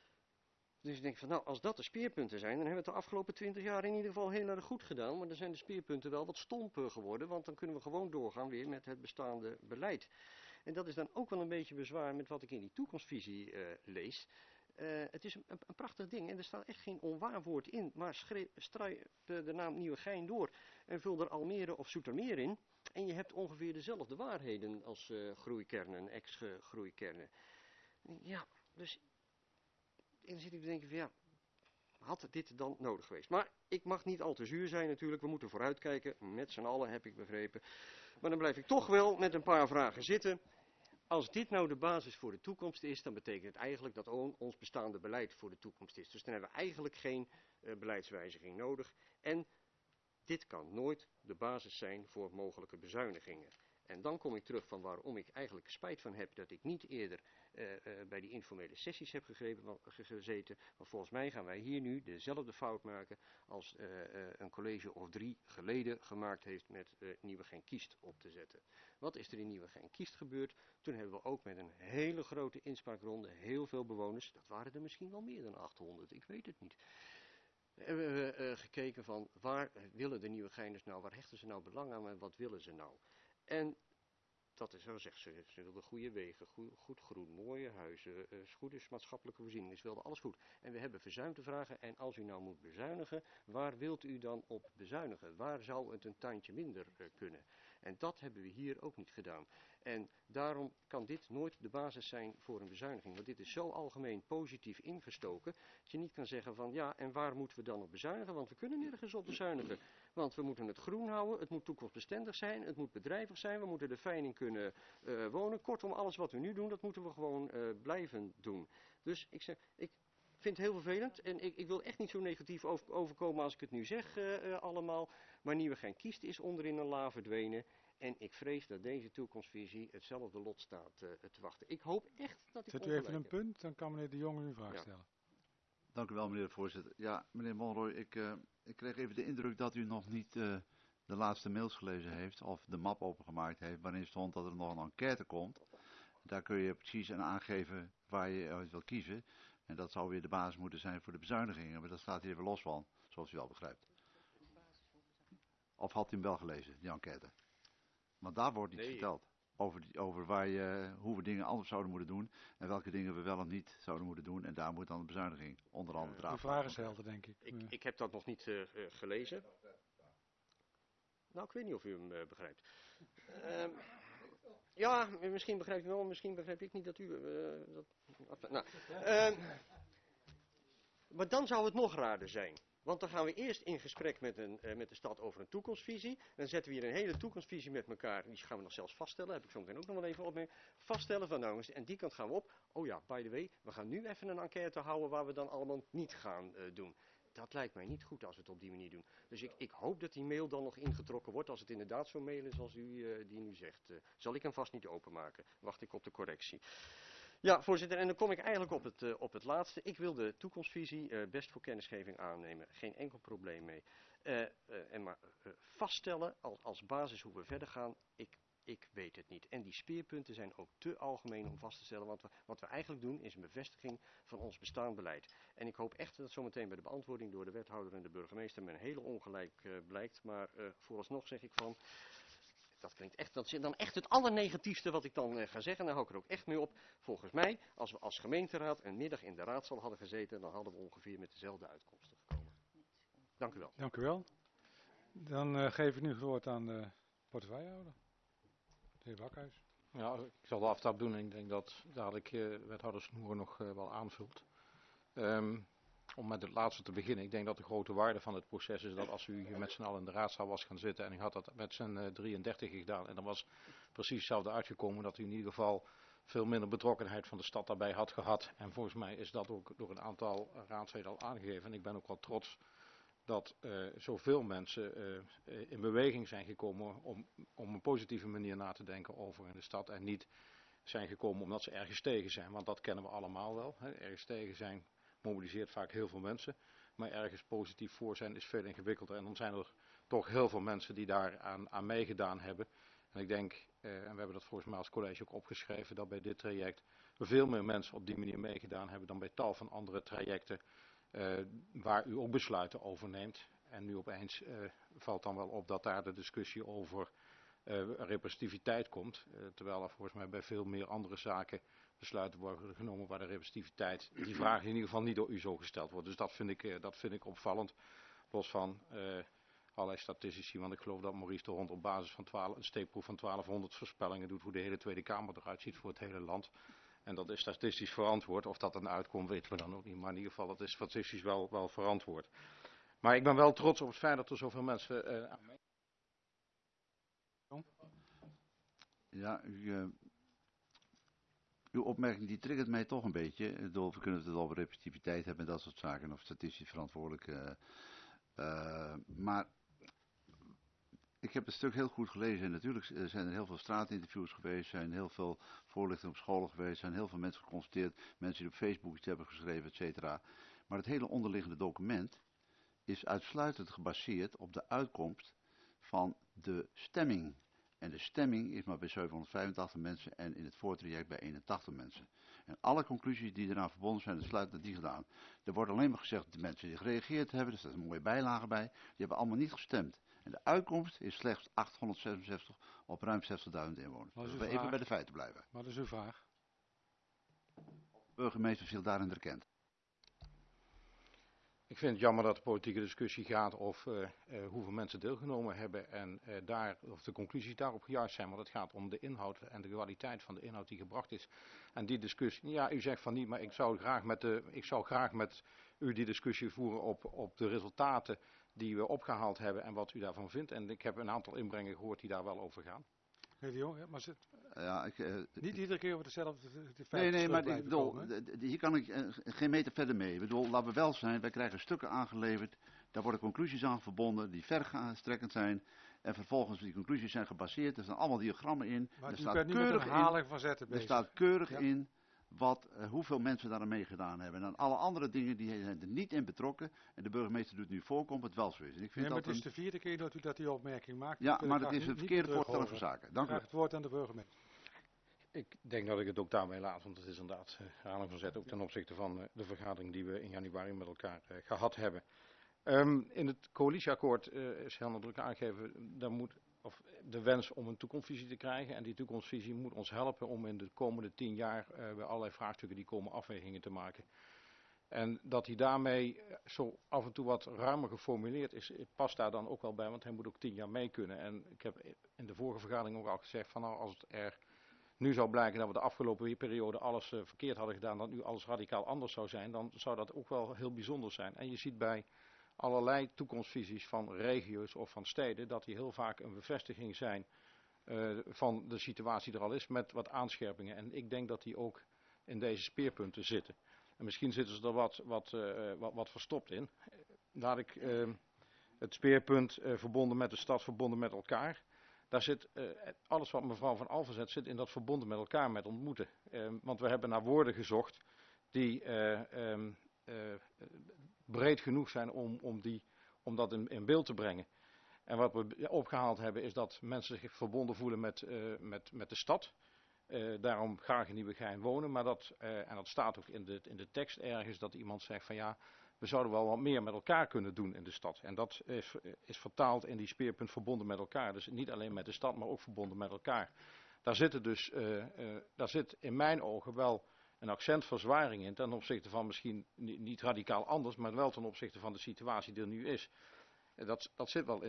Dus ik denk van, nou, als dat de speerpunten zijn, dan hebben we het de afgelopen 20 jaar in ieder geval heel erg goed gedaan. Maar dan zijn de speerpunten wel wat stomper geworden, want dan kunnen we gewoon doorgaan weer met het bestaande beleid. En dat is dan ook wel een beetje bezwaar met wat ik in die toekomstvisie lees. Het is een prachtig ding en er staat echt geen onwaar woord in, maar strijp de naam Nieuwegein door en vul er Almere of Zoetermeer in. En je hebt ongeveer dezelfde waarheden als groeikernen, ex-groeikernen. Ja, dus... En dan zit ik te denken van ja, had dit dan nodig geweest? Maar ik mag niet al te zuur zijn natuurlijk, we moeten vooruitkijken, met z'n allen heb ik begrepen. Maar dan blijf ik toch wel met een paar vragen zitten. Als dit nou de basis voor de toekomst is, dan betekent het eigenlijk dat ons bestaande beleid voor de toekomst is. Dus dan hebben we eigenlijk geen beleidswijziging nodig. En dit kan nooit de basis zijn voor mogelijke bezuinigingen. En dan kom ik terug van waarom ik eigenlijk spijt van heb dat ik niet eerder bij die informele sessies heb gezeten. Want volgens mij gaan wij hier nu dezelfde fout maken als een college of 3 geleden gemaakt heeft met Nieuwegein Kiest op te zetten. Wat is er in Nieuwegein Kiest gebeurd? Toen hebben we ook met een hele grote inspraakronde heel veel bewoners, dat waren er misschien wel meer dan 800, ik weet het niet. Hebben we gekeken van waar willen de Nieuwegeiners nou, waar hechten ze nou belang aan en wat willen ze nou? En dat is zo, zegt ze wilden goede wegen, goed groen, mooie huizen, goede maatschappelijke voorzieningen, ze wilden alles goed. En we hebben verzuimd te vragen, en als u nou moet bezuinigen, waar wilt u dan op bezuinigen? Waar zou het een tandje minder kunnen? En dat hebben we hier ook niet gedaan. En daarom kan dit nooit de basis zijn voor een bezuiniging. Want dit is zo algemeen positief ingestoken, dat je niet kan zeggen van ja, en waar moeten we dan op bezuinigen? Want we kunnen nergens op bezuinigen. Want we moeten het groen houden, het moet toekomstbestendig zijn, het moet bedrijvig zijn, we moeten er fijn in kunnen wonen. Kortom, alles wat we nu doen, dat moeten we gewoon blijven doen. Dus ik zeg, vind het heel vervelend en ik wil echt niet zo negatief overkomen als ik het nu zeg allemaal. Maar Nieuwegein kiest is onderin een la verdwenen. En ik vrees dat deze toekomstvisie hetzelfde lot staat te wachten. Ik hoop echt dat ik
Zet u even een punt, dan kan meneer De Jong u een vraag stellen.
Dank u wel, meneer de voorzitter. Ja, meneer Monroy, ik kreeg even de indruk dat u nog niet de laatste mails gelezen heeft of de map opengemaakt heeft waarin stond dat er nog een enquête komt. Daar kun je precies aan aangeven waar je uit wil kiezen. En dat zou weer de basis moeten zijn voor de bezuinigingen. Maar dat staat hier even los van, zoals u wel begrijpt. Of had u hem wel gelezen, die enquête? Want daar wordt iets verteld. Over hoe we dingen anders zouden moeten doen. En welke dingen we wel of niet zouden moeten doen. En daar moet dan de bezuiniging onder andere dragen.
De vraag is helder, denk ik.
Ik heb dat nog niet gelezen. Nou, ik weet niet of u hem begrijpt. Ja, misschien begrijpt u wel, misschien begrijp ik niet dat u... maar dan zou het nog raarder zijn. Want dan gaan we eerst in gesprek met de stad over een toekomstvisie. Dan zetten we hier een hele toekomstvisie met elkaar. Die gaan we nog zelfs vaststellen. Heb ik zo meteen ook nog wel even opmerken. Vaststellen van nou, en die kant gaan we op. Oh ja, by the way, we gaan nu even een enquête houden waar we dan allemaal niet gaan doen. Dat lijkt mij niet goed als we het op die manier doen. Dus ik hoop dat die mail dan nog ingetrokken wordt. Als het inderdaad zo'n mail is als u die nu zegt. Zal ik hem vast niet openmaken. Wacht ik op de correctie. Ja, voorzitter, en dan kom ik eigenlijk op het laatste. Ik wil de toekomstvisie best voor kennisgeving aannemen. Geen enkel probleem mee. Maar vaststellen als basis hoe we verder gaan, ik weet het niet. En die speerpunten zijn ook te algemeen om vast te stellen. Want wat we eigenlijk doen is een bevestiging van ons bestaand beleid. En ik hoop echt dat zometeen bij de beantwoording door de wethouder en de burgemeester men heel ongelijk blijkt. Maar vooralsnog zeg ik van... Dat is dan echt het allernegatiefste wat ik dan ga zeggen. En daar hou ik er ook echt mee op. Volgens mij, als we als gemeenteraad een middag in de raadzaal hadden gezeten, dan hadden we ongeveer met dezelfde uitkomsten gekomen. Dank u wel.
Dank u wel. Dan geef ik nu het woord aan de portefeuillehouder. De heer Bakhuis.
Ja, ik zal de aftrap doen en ik denk dat dadelijk wethouder Snoer nog wel aanvult. Om met het laatste te beginnen. Ik denk dat de grote waarde van het proces is dat als u hier met z'n allen in de raadzaal was gaan zitten en ik had dat met z'n 33 gedaan en dan was precies hetzelfde uitgekomen, dat u in ieder geval veel minder betrokkenheid van de stad daarbij had gehad. En volgens mij is dat ook door een aantal raadsleden al aangegeven. En ik ben ook wel trots dat zoveel mensen in beweging zijn gekomen om een positieve manier na te denken over in de stad en niet zijn gekomen omdat ze ergens tegen zijn. Want dat kennen we allemaal wel. Hè. Ergens tegen zijn mobiliseert vaak heel veel mensen. Maar ergens positief voor zijn is veel ingewikkelder. En dan zijn er toch heel veel mensen die daar aan meegedaan hebben. En ik denk, en we hebben dat volgens mij als college ook opgeschreven, dat bij dit traject veel meer mensen op die manier meegedaan hebben dan bij tal van andere trajecten waar u ook besluiten over neemt. En nu opeens valt dan wel op dat daar de discussie over representativiteit komt. Terwijl er volgens mij bij veel meer andere zaken besluiten worden genomen waar de representativiteit, die vraag in ieder geval niet door u zo gesteld wordt. Dus dat vind ik opvallend. Los van allerlei statistici, want ik geloof dat Maurice de Hond op basis van een steekproef van 1200 voorspellingen doet hoe de hele Tweede Kamer eruit ziet voor het hele land. En dat is statistisch verantwoord. Of dat een uitkomt weten we dan ook niet. Maar in ieder geval, dat is statistisch wel verantwoord. Maar ik ben wel trots op het feit dat er zoveel mensen aan mee.
Ja, uw opmerking die triggert mij toch een beetje. We kunnen het over representativiteit hebben en dat soort zaken. Of statistisch verantwoordelijk. Maar ik heb het stuk heel goed gelezen. En natuurlijk zijn er heel veel straatinterviews geweest. Zijn heel veel voorlichtingen op scholen geweest. Zijn heel veel mensen geconstateerd. Mensen die op Facebook iets hebben geschreven, et cetera. Maar het hele onderliggende document is uitsluitend gebaseerd op de uitkomst van de stemming. En de stemming is maar bij 785 mensen en in het voortraject bij 81 mensen. En alle conclusies die eraan verbonden zijn, uitsluitend die gedaan. Er wordt alleen maar gezegd dat de mensen die gereageerd hebben, er staat een mooie bijlage bij, die hebben allemaal niet gestemd. En de uitkomst is slechts 866 op ruim 60.000 inwoners. Dus we even bij de feiten blijven.
Wat is uw vraag?
De burgemeester viel daarin erkend.
Ik vind het jammer dat de politieke discussie gaat over hoeveel mensen deelgenomen hebben en of de conclusies daarop gejuist zijn. Want het gaat om de inhoud en de kwaliteit van de inhoud die gebracht is. En die discussie, ja, u zegt van niet, maar ik zou graag met u die discussie voeren op de resultaten die we opgehaald hebben en wat u daarvan vindt. En ik heb een aantal inbrengingen gehoord die daar wel over gaan.
Meneer de Jong, maar
Ja,
niet iedere keer over dezelfde de
nee, maar
blijven komen,
hier kan ik geen meter verder mee. Ik bedoel, laten we wel zijn, wij krijgen stukken aangeleverd, daar worden conclusies aan verbonden die verstrekkend zijn. En vervolgens die conclusies zijn gebaseerd, er staan allemaal diagrammen in.
Maar
Er
u bent nu met een herhaling van zetten bezig.
Er staat keurig in hoeveel mensen daar aan meegedaan hebben. En dan alle andere dingen die zijn er niet in betrokken. En de burgemeester doet nu voorkomt het wel zo is. En ik vind
maar het is de 4e keer dat u die opmerking maakt.
Ja, maar het is een verkeerde voorstelling van zaken. Dank u.
Graag het woord aan de burgemeester.
Ik denk dat ik het ook daarmee laat, want het is inderdaad herhaling van zet, ook ten opzichte van de vergadering die we in januari met elkaar gehad hebben. In het coalitieakkoord is heel nadrukkelijk aangegeven, de wens om een toekomstvisie te krijgen. En die toekomstvisie moet ons helpen om in de komende 10 jaar bij allerlei vraagstukken die komen afwegingen te maken. En dat hij daarmee zo af en toe wat ruimer geformuleerd is, past daar dan ook wel bij, want hij moet ook 10 jaar mee kunnen. En ik heb in de vorige vergadering ook al gezegd van nou, als het er nu zou blijken dat we de afgelopen periode alles verkeerd hadden gedaan, dat nu alles radicaal anders zou zijn, dan zou dat ook wel heel bijzonder zijn. En je ziet bij allerlei toekomstvisies van regio's of van steden, dat die heel vaak een bevestiging zijn van de situatie er al is, met wat aanscherpingen. En ik denk dat die ook in deze speerpunten zitten. En misschien zitten ze er wat verstopt in. Laat ik het speerpunt verbonden met de stad, verbonden met elkaar. Daar zit alles wat mevrouw Van Alphen zet, zit in dat verbonden met elkaar, met ontmoeten. Want we hebben naar woorden gezocht die breed genoeg zijn om dat in beeld te brengen. En wat we opgehaald hebben is dat mensen zich verbonden voelen met de stad. Daarom graag in Nieuwegein wonen. Maar en dat staat ook in de tekst ergens, dat iemand zegt van ja, we zouden wel wat meer met elkaar kunnen doen in de stad. En dat is vertaald in die speerpunt verbonden met elkaar. Dus niet alleen met de stad, maar ook verbonden met elkaar. Daar zit in mijn ogen wel een accentverzwaring in, ten opzichte van misschien niet radicaal anders, maar wel ten opzichte van de situatie die er nu is. Dat zit wel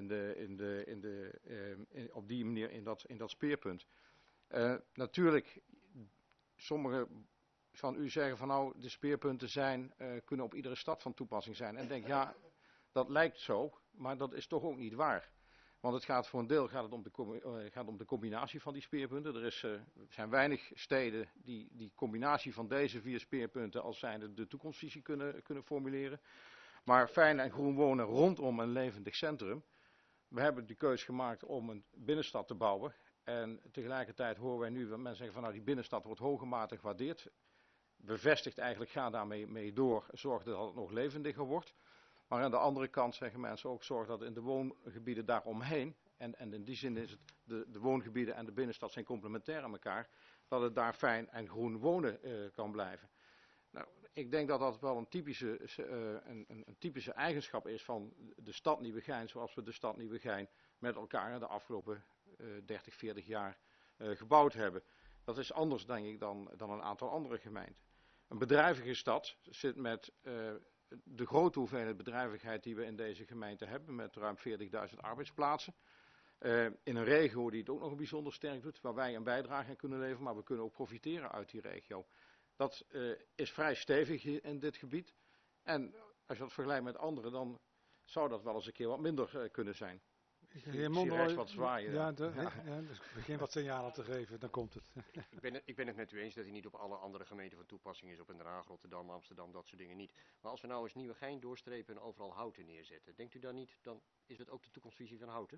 op die manier in dat speerpunt. Natuurlijk, sommigen van u zeggen van nou, de speerpunten kunnen op iedere stad van toepassing zijn. En ik denk ja, dat lijkt zo, maar dat is toch ook niet waar. Want het gaat voor een deel om de combinatie van die speerpunten. Er zijn weinig steden die die combinatie van deze 4 speerpunten als zijnde de toekomstvisie kunnen formuleren. Maar fijn en groen wonen rondom een levendig centrum. We hebben de keus gemaakt om een binnenstad te bouwen. En tegelijkertijd horen wij nu dat mensen zeggen van nou, die binnenstad wordt hogermate gewaardeerd. Bevestigt eigenlijk, ga daarmee mee door, zorg dat het nog levendiger wordt. Maar aan de andere kant zeggen mensen ook, zorg dat in de woongebieden daaromheen, en in die zin is het, de woongebieden en de binnenstad zijn complementair aan elkaar, dat het daar fijn en groen wonen kan blijven. Nou, ik denk dat dat wel een typische eigenschap is van de stad Nieuwegein, zoals we de stad Nieuwegein met elkaar de afgelopen 30, 40 jaar gebouwd hebben. Dat is anders, denk ik, dan een aantal andere gemeenten. Een bedrijvige stad zit met de grote hoeveelheid bedrijvigheid die we in deze gemeente hebben, met ruim 40.000 arbeidsplaatsen. In een regio die het ook nog bijzonder sterk doet, waar wij een bijdrage aan kunnen leveren, maar we kunnen ook profiteren uit die regio. Dat is vrij stevig in dit gebied. En als je dat vergelijkt met anderen, dan zou dat wel eens een keer wat minder kunnen zijn.
Heer Monderoy,
wat zwaaien.
Ja, dus ik begin wat signalen te geven, dan komt het.
Ik ben het met u eens dat hij niet op alle andere gemeenten van toepassing is, op Den Haag, Rotterdam, Amsterdam, dat soort dingen niet. Maar als we nou eens Nieuwegein doorstrepen en overal Houten neerzetten, denkt u dan niet, dan is het ook de toekomstvisie van Houten?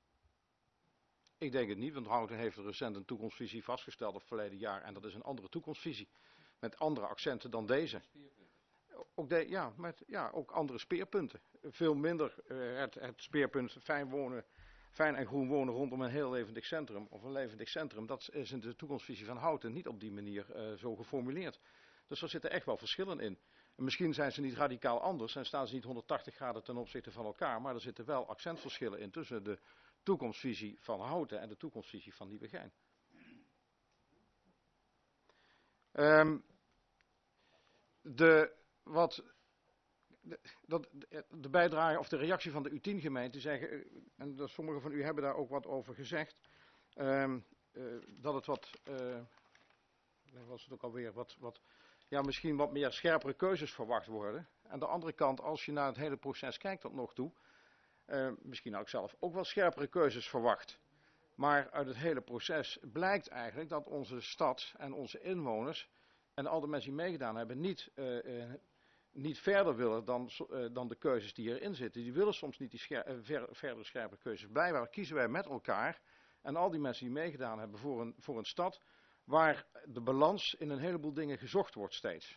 Ik denk het niet, want Houten heeft recent een toekomstvisie vastgesteld op verleden jaar. En dat is een andere toekomstvisie, met andere accenten dan deze. Ook andere speerpunten. Veel minder het speerpunt fijn en groen wonen rondom een heel levendig centrum. Of een levendig centrum, dat is in de toekomstvisie van Houten niet op die manier zo geformuleerd. Dus er zitten echt wel verschillen in. En misschien zijn ze niet radicaal anders en staan ze niet 180 graden ten opzichte van elkaar. Maar er zitten wel accentverschillen in tussen de toekomstvisie van Houten en de toekomstvisie van Nieuwegein. De bijdrage of de reactie van de U10-gemeente zeggen, en sommigen van u hebben daar ook wat over gezegd, dat het was het ook alweer, misschien wat meer scherpere keuzes verwacht worden. Aan de andere kant, als je naar het hele proces kijkt tot nog toe, misschien had ik zelf ook wel scherpere keuzes verwacht. Maar uit het hele proces blijkt eigenlijk dat onze stad en onze inwoners en al de mensen die meegedaan hebben niet verder willen dan de keuzes die erin zitten. Die willen soms niet die verdere scherpe keuzes. Blijkbaar kiezen wij met elkaar en al die mensen die meegedaan hebben voor een stad waar de balans in een heleboel dingen gezocht wordt steeds.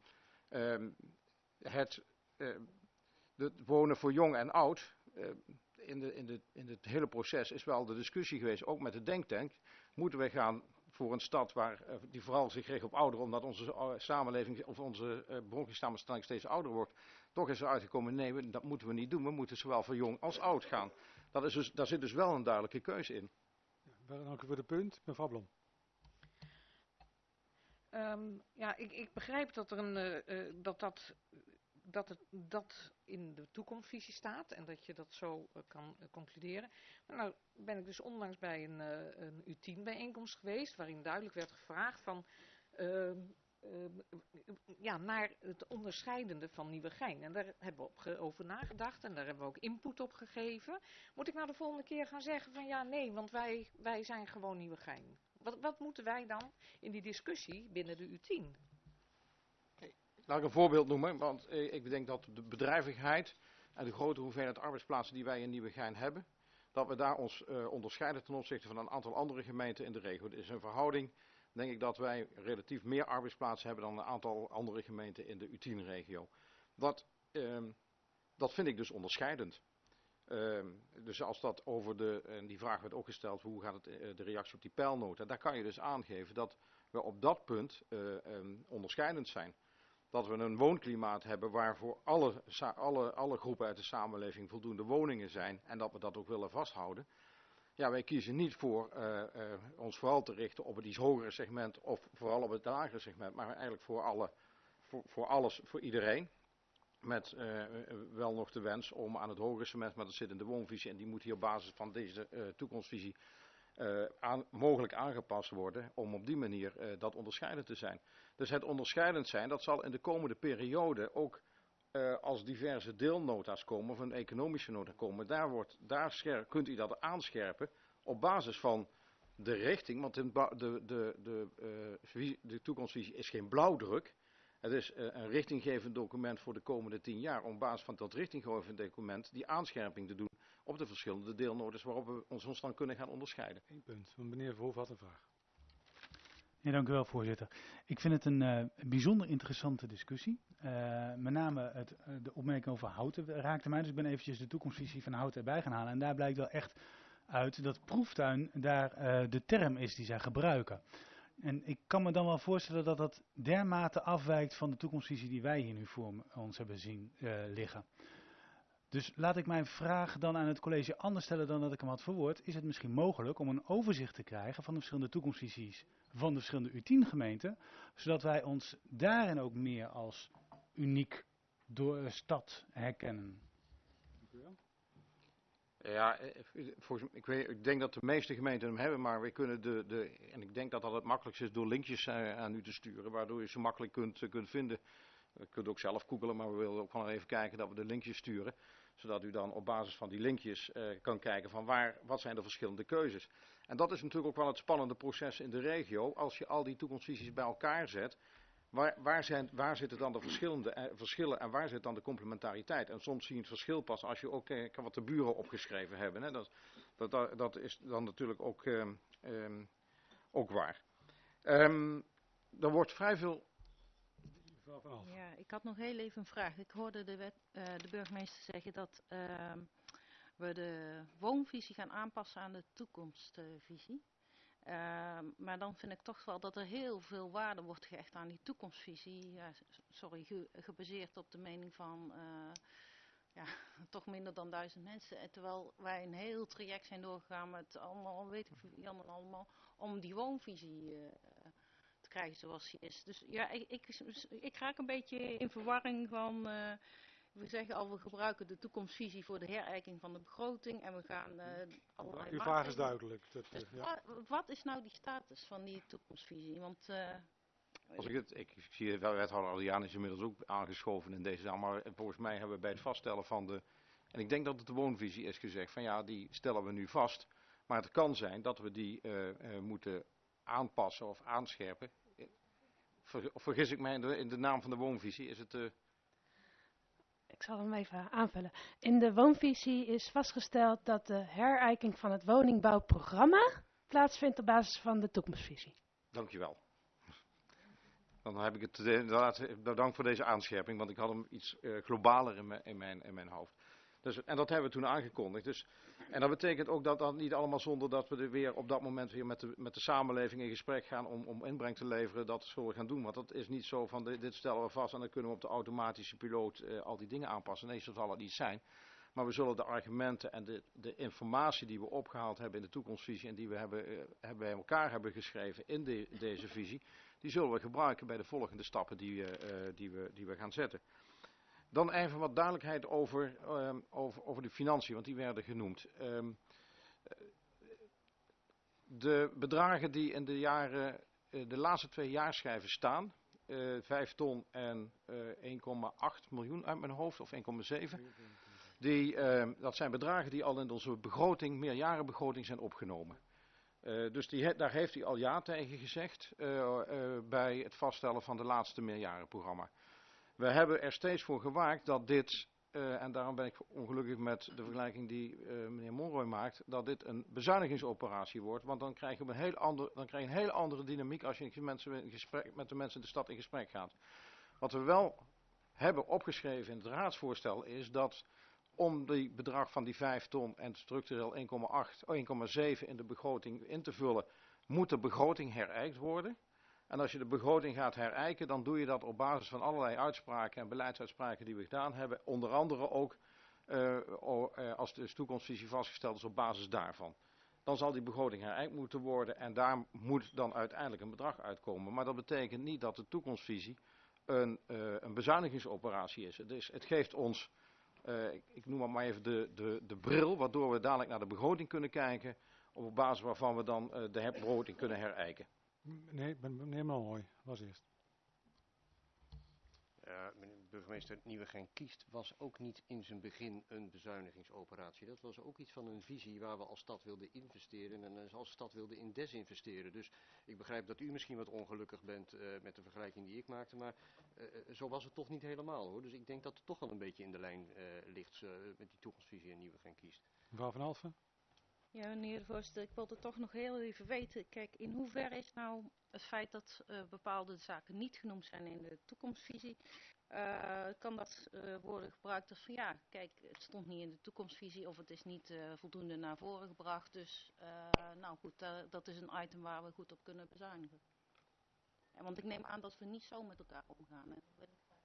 Het wonen voor jong en oud, in het hele proces is wel de discussie geweest, ook met de denktank, moeten wij gaan voor een stad die vooral zich richt op ouderen, omdat onze samenleving of onze bevolkingssamenstelling steeds ouder wordt, toch is er uitgekomen, nee, dat moeten we niet doen, we moeten zowel voor jong als oud gaan. Daar zit dus wel een duidelijke keuze in.
Dank u voor de punt, mevrouw Blom.
Ja, ik begrijp dat dat in de toekomstvisie staat en dat je dat zo kan concluderen. Maar nou ben ik dus onlangs bij een U10 bijeenkomst geweest waarin duidelijk werd gevraagd van naar het onderscheidende van Nieuwegein. En daar hebben we over nagedacht en daar hebben we ook input op gegeven. Moet ik nou de volgende keer gaan zeggen van ja, nee, want wij zijn gewoon Nieuwegein. Wat moeten wij dan in die discussie binnen de U10?
Laat ik een voorbeeld noemen, want ik denk dat de bedrijvigheid en de grote hoeveelheid arbeidsplaatsen die wij in Nieuwegein hebben, dat we daar ons onderscheiden ten opzichte van een aantal andere gemeenten in de regio. Het is een verhouding, denk ik, dat wij relatief meer arbeidsplaatsen hebben dan een aantal andere gemeenten in de U10-regio. Dat vind ik dus onderscheidend. Dus als dat en die vraag werd ook gesteld, hoe gaat het de reactie op die peilnota, daar kan je dus aangeven dat we op dat punt onderscheidend zijn. Dat we een woonklimaat hebben waar voor alle groepen uit de samenleving voldoende woningen zijn en dat we dat ook willen vasthouden. Ja, wij kiezen niet voor ons vooral te richten op het iets hogere segment of vooral op het lagere segment, maar eigenlijk voor iedereen. Met wel nog de wens om aan het hogere segment, maar dat zit in de woonvisie en die moet hier op basis van deze toekomstvisie mogelijk aangepast worden om op die manier dat onderscheidend te zijn. Dus het onderscheidend zijn, dat zal in de komende periode ook als diverse deelnota's komen of een economische nota komen. Daar kunt u dat aanscherpen op basis van de richting, want de toekomstvisie is geen blauwdruk. Het is een richtinggevend document voor de komende 10 jaar om op basis van dat richtinggevend document die aanscherping te doen op de verschillende deelnotes waarop we ons dan kunnen gaan onderscheiden.
1 punt. Meneer Verhoef had een vraag.
Ja, dank u wel, voorzitter. Ik vind het een bijzonder interessante discussie. Met name de opmerking over houten raakte mij, dus ik ben eventjes de toekomstvisie van houten erbij gaan halen. En daar blijkt wel echt uit dat proeftuin daar de term is die zij gebruiken. En ik kan me dan wel voorstellen dat dat dermate afwijkt van de toekomstvisie die wij hier nu voor ons hebben zien liggen. Dus laat ik mijn vraag dan aan het college anders stellen dan dat ik hem had verwoord. Is het misschien mogelijk om een overzicht te krijgen van de verschillende toekomstvisies van de verschillende U10-gemeenten, zodat wij ons daarin ook meer als uniek stad herkennen?
Ja, ik denk dat de meeste gemeenten hem hebben, maar we kunnen en ik denk dat het makkelijkst is door linkjes aan u te sturen, waardoor je ze makkelijk kunt vinden. Je kunt ook zelf googelen, maar we willen ook gewoon even kijken dat we de linkjes sturen, zodat u dan op basis van die linkjes kan kijken van wat zijn de verschillende keuzes. En dat is natuurlijk ook wel het spannende proces in de regio, als je al die toekomstvisies bij elkaar zet. Waar zitten dan de verschillen en waar zit dan de complementariteit? En soms zie je het verschil pas als je ook wat de buren opgeschreven hebben. Hè? Dat is dan natuurlijk ook waar. Er wordt vrij veel...
Ja, ik had nog heel even een vraag. Ik hoorde de burgemeester zeggen dat we de woonvisie gaan aanpassen aan de toekomstvisie. Maar dan vind ik toch wel dat er heel veel waarde wordt gehecht aan die toekomstvisie. Gebaseerd op de mening van toch minder dan 1000 mensen. En terwijl wij een heel traject zijn doorgegaan met allemaal, weet ik Jan en allemaal, om die woonvisie te krijgen zoals die is. Dus ja, ik raak een beetje in verwarring van... we zeggen al, we gebruiken de toekomstvisie voor de herijking van de begroting en we gaan allerlei
Uw vraag is duidelijk.
Wat is nou die status van die toekomstvisie? Want,
ik zie wethouder Adriaan is inmiddels ook aangeschoven in deze zaal, maar volgens mij hebben we bij het vaststellen van en ik denk dat het de woonvisie is gezegd, van ja, die stellen we nu vast, Maar het kan zijn dat we die moeten aanpassen of aanscherpen. Vergis ik mij in de naam van de woonvisie? Is het...
Ik zal hem even aanvullen. In de woonvisie is vastgesteld dat de herijking van het woningbouwprogramma plaatsvindt op basis van de toekomstvisie.
Dankjewel. Dan heb ik het inderdaad, bedankt voor deze aanscherping, want ik had hem iets globaler in mijn hoofd. Dus, en dat hebben we toen aangekondigd. Dus, en dat betekent ook dat niet allemaal zonder dat we er weer op dat moment weer met de samenleving in gesprek gaan om inbreng te leveren, dat zullen we gaan doen. Want dat is niet zo van dit stellen we vast en dan kunnen we op de automatische piloot al die dingen aanpassen. Nee, zo zal het niet zijn. Maar we zullen de argumenten en de informatie die we opgehaald hebben in de toekomstvisie en die we bij elkaar hebben geschreven in deze visie, die zullen we gebruiken bij de volgende stappen die we gaan zetten. Dan even wat duidelijkheid over de financiën, want die werden genoemd. De bedragen die in de laatste 2 jaarschijven staan, 5 ton en 1,8 miljoen uit mijn hoofd, of 1,7. Dat zijn bedragen die al in onze begroting, meerjarenbegroting zijn opgenomen. Dus daar heeft u al ja tegen gezegd bij het vaststellen van de laatste meerjarenprogramma. We hebben er steeds voor gewaakt dat dit, en daarom ben ik ongelukkig met de vergelijking die meneer Monroy maakt, dat dit een bezuinigingsoperatie wordt. Want dan krijg je een heel andere dynamiek als je met de mensen in de stad in gesprek gaat. Wat we wel hebben opgeschreven in het raadsvoorstel is dat om die bedrag van die 5 ton en structureel 1,7 in de begroting in te vullen, moet de begroting herijkt worden. En als je de begroting gaat herijken, dan doe je dat op basis van allerlei uitspraken en beleidsuitspraken die we gedaan hebben. Onder andere ook, als de toekomstvisie vastgesteld is, op basis daarvan. Dan zal die begroting herijkt moeten worden en daar moet dan uiteindelijk een bedrag uitkomen. Maar dat betekent niet dat de toekomstvisie een bezuinigingsoperatie is. Het geeft ons, ik noem maar even de bril, waardoor we dadelijk naar de begroting kunnen kijken, op basis waarvan we dan de begroting kunnen herijken.
Nee, meneer Monroy was eerst.
Ja, burgemeester Nieuwegein kiest was ook niet in zijn begin een bezuinigingsoperatie. Dat was ook iets van een visie waar we als stad wilden investeren en als stad wilden in desinvesteren. Dus ik begrijp dat u misschien wat ongelukkig bent met de vergelijking die ik maakte, maar zo was het toch niet helemaal hoor. Dus ik denk dat het toch wel een beetje in de lijn ligt met die toekomstvisie en Nieuwegein kiest.
Mevrouw van Alphen?
Ja, meneer de voorzitter, ik wilde toch nog heel even weten. Kijk, in hoeverre is nou het feit dat bepaalde zaken niet genoemd zijn in de toekomstvisie, kan dat worden gebruikt als van ja, kijk, het stond niet in de toekomstvisie of het is niet voldoende naar voren gebracht. Dus nou goed, dat is een item waar we goed op kunnen bezuinigen. Want ik neem aan dat we niet zo met elkaar omgaan. Hè?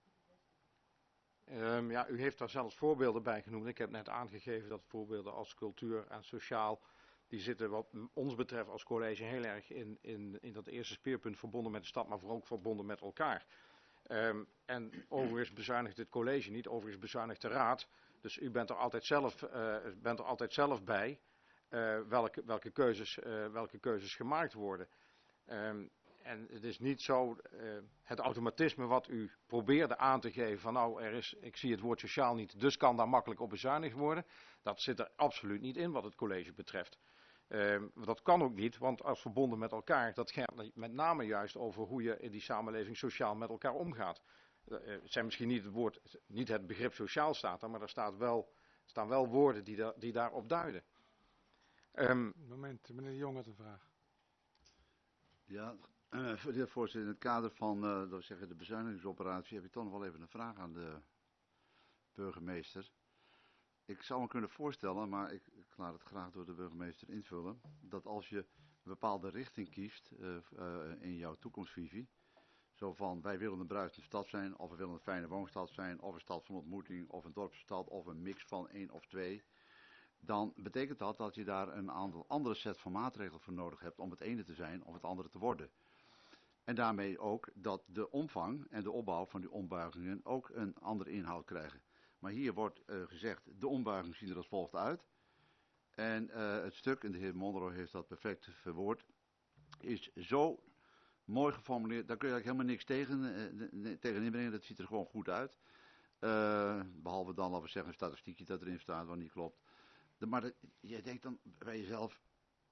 Ja, u heeft daar zelfs voorbeelden bij genoemd. Ik heb net aangegeven dat voorbeelden als cultuur en sociaal, die zitten wat ons betreft als college heel erg in dat eerste speerpunt verbonden met de stad, maar vooral ook verbonden met elkaar. En overigens bezuinigt het college niet, overigens bezuinigt de raad. Dus u bent er altijd zelf bij welke keuzes gemaakt worden. En het is niet zo het automatisme wat u probeerde aan te geven van nou, ik zie het woord sociaal niet, dus kan daar makkelijk op bezuinigd worden. Dat zit er absoluut niet in wat het college betreft. Dat kan ook niet, want als verbonden met elkaar, dat gaat met name juist over hoe je in die samenleving sociaal met elkaar omgaat. Het zijn misschien niet het begrip sociaal staat er, maar er staan wel woorden die daarop duiden.
Moment, meneer de Jong had een vraag.
Ja, voorzitter, in het kader van de bezuinigingsoperatie heb ik toch nog wel even een vraag aan de burgemeester. Ik zou me kunnen voorstellen, maar ik laat het graag door de burgemeester invullen, dat als je een bepaalde richting kiest in jouw toekomstvisie, zo van wij willen een bruisende stad zijn, of we willen een fijne woonstad zijn, of een stad van ontmoeting, of een dorpsstad, of een mix van 1 of 2, dan betekent dat je daar een aantal andere set van maatregelen voor nodig hebt om het ene te zijn of het andere te worden. En daarmee ook dat de omvang en de opbouw van die ombuigingen ook een andere inhoud krijgen. Maar hier wordt gezegd, de ombuigingen zien er als volgt uit. En het stuk, en de heer Monroy heeft dat perfect verwoord, is zo mooi geformuleerd, daar kun je eigenlijk helemaal niks tegen inbrengen, dat ziet er gewoon goed uit. Behalve dan, laten we zeggen, een statistiekje dat erin staat, wat niet klopt. Maar je denkt dan bij jezelf,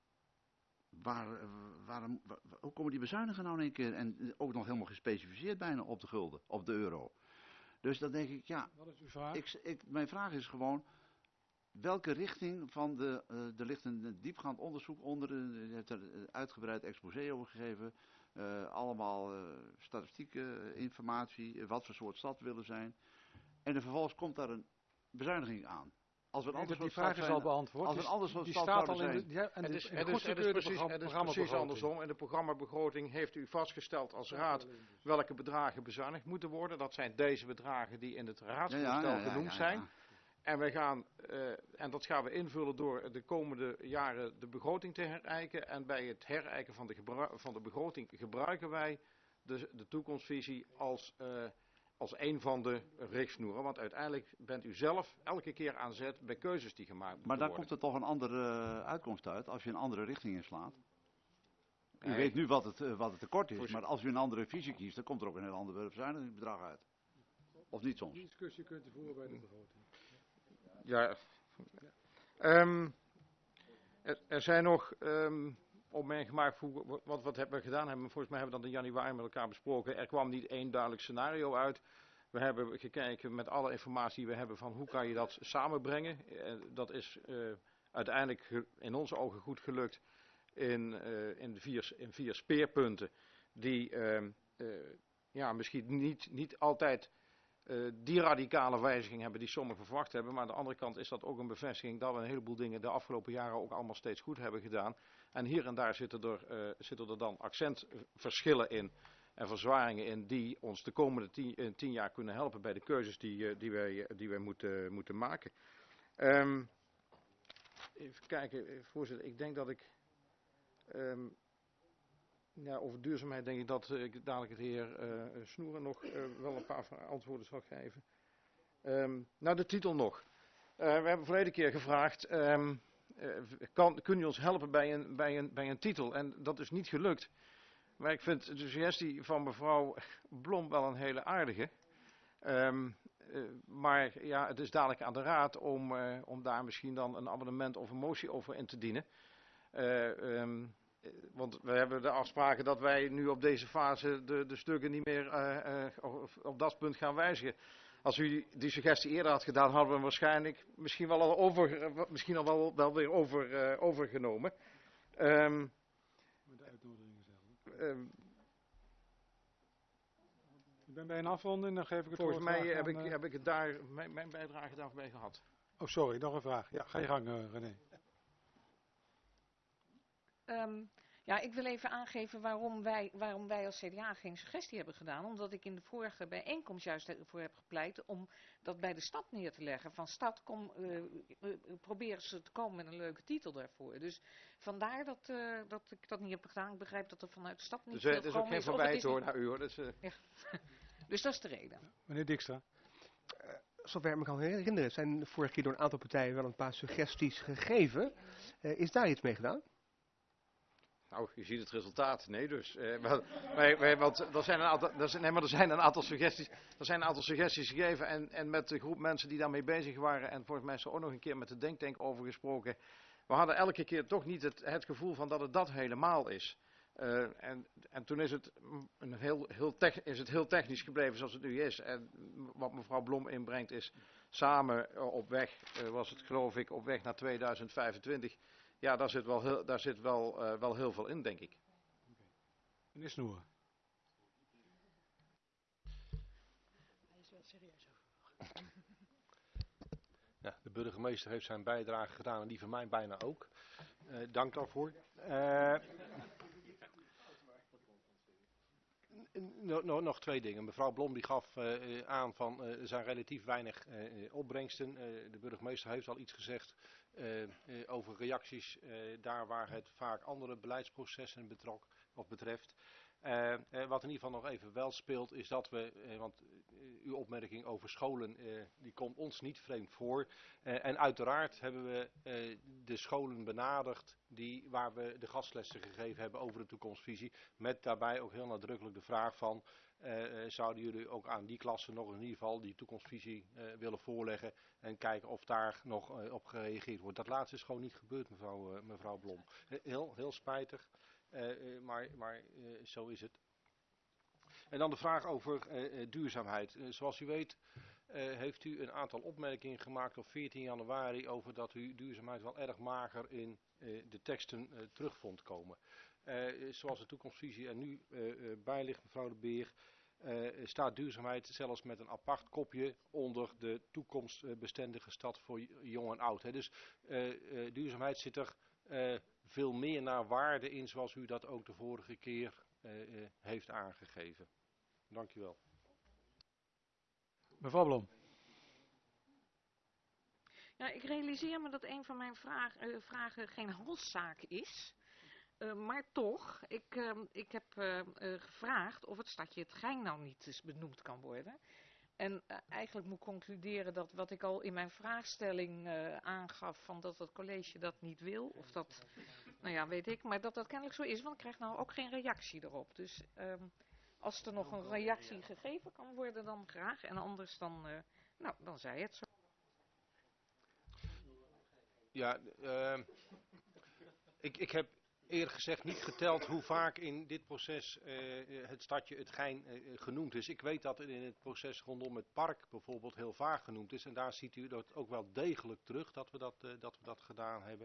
hoe komen die bezuinigen nou in één keer? En ook nog helemaal gespecificeerd bijna op de gulden, op de euro. Dus dan denk ik, ja,
Wat is uw vraag?
mijn vraag is gewoon, welke richting van er ligt een diepgaand onderzoek onder, je hebt er een uitgebreid exposé over gegeven, allemaal statistieke informatie, wat voor soort stad willen zijn. En vervolgens komt daar een bezuiniging aan. Als we
Die vraag is al beantwoord.
Als we een ander soort
die
stad
staat
zouden
al in
zijn.
de, ja, en
Het
de-
is
en de goedgekeurde
precies andersom. In de programmabegroting heeft u vastgesteld als raad welke bedragen bezuinigd moeten worden. Dat zijn deze bedragen die in het raadsvoorstel genoemd zijn. En wij gaan, en dat gaan we invullen door de komende jaren de begroting te herijken. En bij het herijken van de begroting gebruiken wij de toekomstvisie als een van de richtsnoeren. Want uiteindelijk bent u zelf elke keer aan zet bij keuzes die gemaakt moeten
Maar daar
worden.
komt er toch een andere uitkomst uit als je een andere richting inslaat. U
Nee.
weet nu wat het tekort is, maar als u een andere visie kiest, dan komt er ook een heel ander bezuinigingsbedrag uit. Of niet soms?
Die discussie kunt u voeren bij de begroting.
Ja. Er zijn nog opmerkingen gemaakt voor wat hebben we gedaan. Volgens mij hebben we dat in januari met elkaar besproken. Er kwam niet één duidelijk scenario uit. We hebben gekeken met alle informatie die we hebben van hoe kan je dat samenbrengen. Dat is uiteindelijk in onze ogen goed gelukt in vier speerpunten die misschien niet altijd die radicale wijziging hebben die sommigen verwacht hebben. Maar aan de andere kant is dat ook een bevestiging dat we een heleboel dingen de afgelopen jaren ook allemaal steeds goed hebben gedaan. En hier en daar zitten er dan accentverschillen in en verzwaringen in die ons de komende 10 jaar kunnen helpen bij de keuzes die wij moeten maken. Even kijken, voorzitter, ik denk dat ik over duurzaamheid denk ik dat ik dadelijk de heer Snoeren nog wel een paar antwoorden zal geven. Nou, de titel nog. We hebben verleden keer gevraagd, kun je ons helpen bij een titel? En dat is niet gelukt. Maar ik vind de suggestie van mevrouw Blom wel een hele aardige. Maar ja, het is dadelijk aan de raad om daar misschien dan een amendement of een motie over in te dienen. Want we hebben de afspraken dat wij nu op deze fase de stukken niet meer op dat punt gaan wijzigen. Als u die suggestie eerder had gedaan, hadden we hem waarschijnlijk misschien al wel weer overgenomen.
De uitnodigingen zelf. Ik ben bij een afronding, dan geef ik het
Volgens
woord
mij
graag aan,
heb ik het daar, mijn bijdrage daarbij gehad.
Oh, sorry, nog een vraag. Ja, ga je gang, René.
Ja, ik wil even aangeven waarom wij als CDA geen suggestie hebben gedaan. Omdat ik in de vorige bijeenkomst juist ervoor heb gepleit om dat bij de stad neer te leggen. Van stad, proberen ze te komen met een leuke titel daarvoor. Dus vandaar dat ik dat niet heb gedaan. Ik begrijp dat er vanuit de stad niet
Dus
veel
het is ook geen verwijt hoor naar u hoor.
Ja. Dus dat is de reden.
Meneer Dijkstra.
Zover ik me kan herinneren zijn de vorige keer door een aantal partijen wel een paar suggesties gegeven. Is daar iets mee gedaan?
Nou, je ziet het resultaat. Nee, dus. Want er zijn een aantal suggesties gegeven en met de groep mensen die daarmee bezig waren en volgens mij is er ook nog een keer met de denktank over gesproken. We hadden elke keer toch niet het gevoel van dat het dat helemaal is. En toen is het heel technisch gebleven zoals het nu is. En wat mevrouw Blom inbrengt is samen op weg, was het geloof ik, op weg naar 2025. Ja, daar zit wel heel veel in, denk ik.
Meneer Snoeren.
Hij is wel serieus over.
Ja, de burgemeester heeft zijn bijdrage gedaan en die van mij bijna ook. Dank daarvoor. Nog twee dingen. Mevrouw Blom die gaf aan van er zijn relatief weinig opbrengsten. De burgemeester heeft al iets gezegd over reacties daar waar het vaak andere beleidsprocessen betreft. Wat in ieder geval nog even wel speelt, is dat we, want uw opmerking over scholen, die komt ons niet vreemd voor. En uiteraard hebben we de scholen benaderd waar we de gastlessen gegeven hebben over de toekomstvisie. Met daarbij ook heel nadrukkelijk de vraag van, zouden jullie ook aan die klassen nog in ieder geval die toekomstvisie willen voorleggen en kijken of daar nog op gereageerd wordt. Dat laatste is gewoon niet gebeurd, mevrouw Blom. Heel spijtig, maar zo is het. En dan de vraag over duurzaamheid. Zoals u weet heeft u een aantal opmerkingen gemaakt op 14 januari over dat u duurzaamheid wel erg mager in de teksten terug vond komen. Zoals de toekomstvisie er nu bij ligt, mevrouw de Beer, staat duurzaamheid zelfs met een apart kopje onder de toekomstbestendige stad voor jong en oud. Dus duurzaamheid zit er veel meer naar waarde in, zoals u dat ook de vorige keer heeft aangegeven. Dank u wel.
Mevrouw Blom.
Ja, ik realiseer me dat een van mijn vragen geen halszaak is. Maar toch, ik heb gevraagd of het stadje Het Gein nou niet eens benoemd kan worden. En eigenlijk moet concluderen dat wat ik al in mijn vraagstelling aangaf, van dat het college dat niet wil, of dat, nou ja, weet ik, maar dat dat kennelijk zo is, want ik krijg nou ook geen reactie erop. Dus als er nog een reactie gegeven kan worden, dan graag. En anders dan, nou, dan zei het zo.
Ja, ik heb eerlijk gezegd niet geteld hoe vaak in dit proces het stadje Het Gein genoemd is. Ik weet dat het in het proces rondom het park bijvoorbeeld heel vaak genoemd is. En daar ziet u dat ook wel degelijk terug dat we dat gedaan hebben.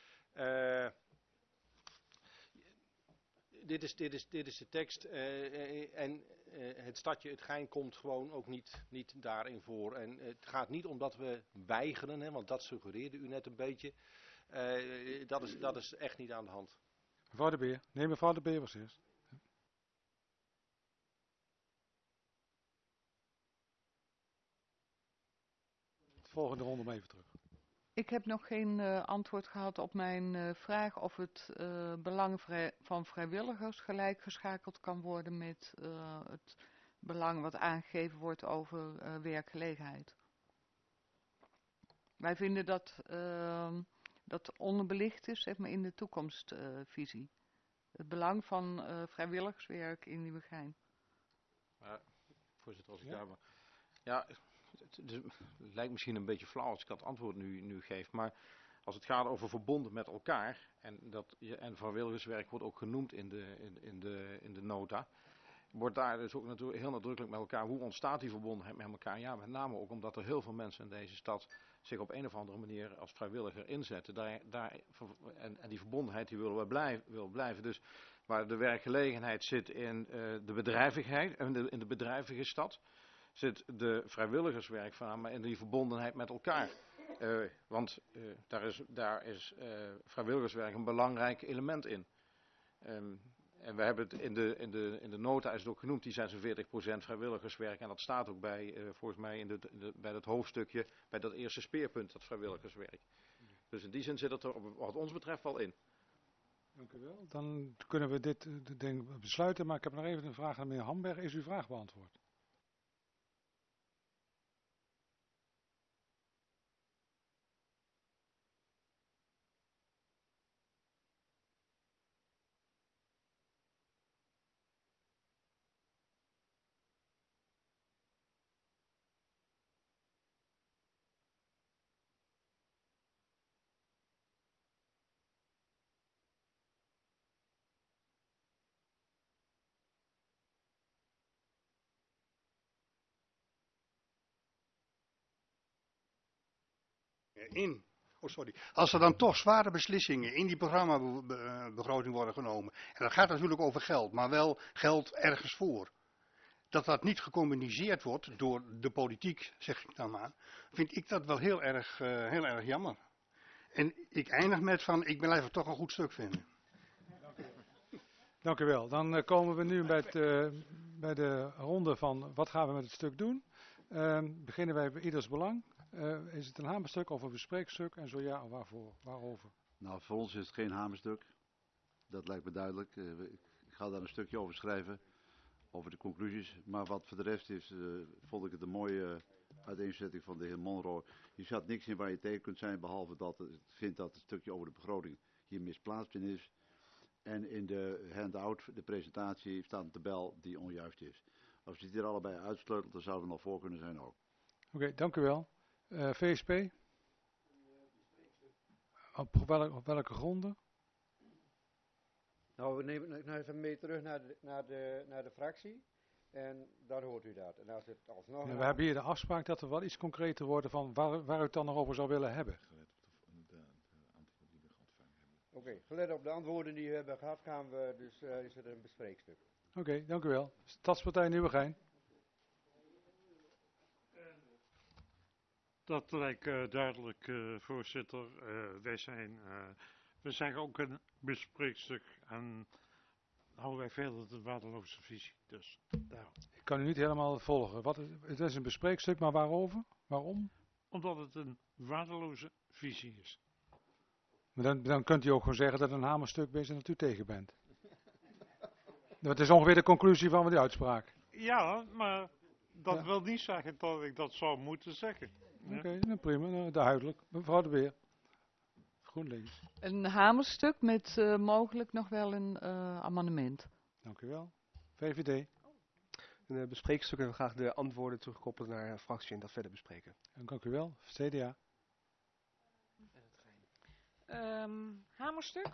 Dit is de tekst en het stadje Het Gein komt gewoon ook niet daarin voor. En het gaat niet omdat we weigeren, hè, want dat suggereerde u net een beetje. Dat is echt niet aan de hand.
Mevrouw de Beer. Nee, mevrouw de Beer was eerst. De volgende ronde maar even terug.
Ik heb nog geen antwoord gehad op mijn vraag of het belang van vrijwilligers gelijk geschakeld kan worden met het belang wat aangegeven wordt over werkgelegenheid. Wij vinden dat onderbelicht is, zeg maar, in de toekomstvisie. Het belang van vrijwilligerswerk in Nieuwegein.
Voorzitter, als ik daar maar... Ja, het lijkt misschien een beetje flauw als ik dat antwoord nu geef, maar als het gaat over verbonden met elkaar, en vrijwilligerswerk wordt ook genoemd in de nota, wordt daar dus ook natuurlijk heel nadrukkelijk met elkaar, hoe ontstaat die verbondenheid met elkaar? Ja, met name ook omdat er heel veel mensen in deze stad zich op een of andere manier als vrijwilliger inzetten. En die verbondenheid die willen we blijven. Dus waar de werkgelegenheid zit in de bedrijvigheid, in de bedrijvige stad, zit de vrijwilligerswerk van, maar in die verbondenheid met elkaar. Want daar is vrijwilligerswerk een belangrijk element in. En we hebben het in de nota is het ook genoemd, die 46% vrijwilligerswerk. En dat staat ook bij, volgens mij, bij dat hoofdstukje, bij dat eerste speerpunt, dat vrijwilligerswerk. Dus in die zin zit het er wat ons betreft wel in.
Dank u wel. Dan kunnen we dit ding besluiten, maar ik heb nog even een vraag aan meneer Hamberg. Is uw vraag beantwoord?
Als er dan toch zware beslissingen in die programmabegroting worden genomen, en dat gaat natuurlijk over geld, maar wel geld ergens voor, dat niet gecommuniceerd wordt door de politiek, zeg ik dan maar, vind ik dat wel heel erg jammer. En ik eindig met van, ik blijf het toch een goed stuk vinden.
Dank u wel. Dan komen we nu bij de ronde van wat gaan we met het stuk doen. Beginnen wij bij ieders belang. Is het een hamerstuk of een bespreekstuk? En zo ja, waarover?
Nou, voor ons is het geen hamerstuk. Dat lijkt me duidelijk. Ik ga daar een stukje over schrijven, over de conclusies. Maar wat voor de rest is, vond ik het een mooie uiteenzetting van de heer Monroe. Je zat niks in waar je tegen kunt zijn, behalve dat ik vind dat het stukje over de begroting hier misplaatst in is. En in de handout, de presentatie, staat een tabel die onjuist is. Als je het hier allebei uitsleutelt, dan zou er nog voor kunnen zijn ook.
Oké, dank u wel. VSP? Op welke gronden?
Nou, we nemen het even mee terug naar de fractie. En dan hoort u dat. En als het alsnog
Ja, we hebben hier de afspraak dat we wel iets concreter worden van waar u het dan nog over zou willen hebben.
Oké, gelet op de antwoorden die we hebben gehad, gaan we dus is het een bespreekstuk.
Oké, dank u wel. Stadspartij Nieuwegein.
Dat lijkt duidelijk, voorzitter. We zijn ook een bespreekstuk en houden wij verder de waardeloze visie. Dus daarom.
Ik kan u niet helemaal volgen. Het is een bespreekstuk, maar waarover? Waarom?
Omdat het een waardeloze visie is.
Maar dan kunt u ook gewoon zeggen dat het een hamerstuk is en dat u tegen bent. Dat is ongeveer de conclusie van die uitspraak.
Ja, maar dat wil niet zeggen dat ik dat zou moeten zeggen.
Oké, nou prima, duidelijk. Mevrouw de Beer. GroenLinks.
Een hamerstuk met mogelijk nog wel een amendement.
Dank u wel. VVD.
Een bespreekstuk en we graag de antwoorden terugkoppelen naar de fractie en dat verder bespreken.
Dank u wel. CDA.
Hamerstuk.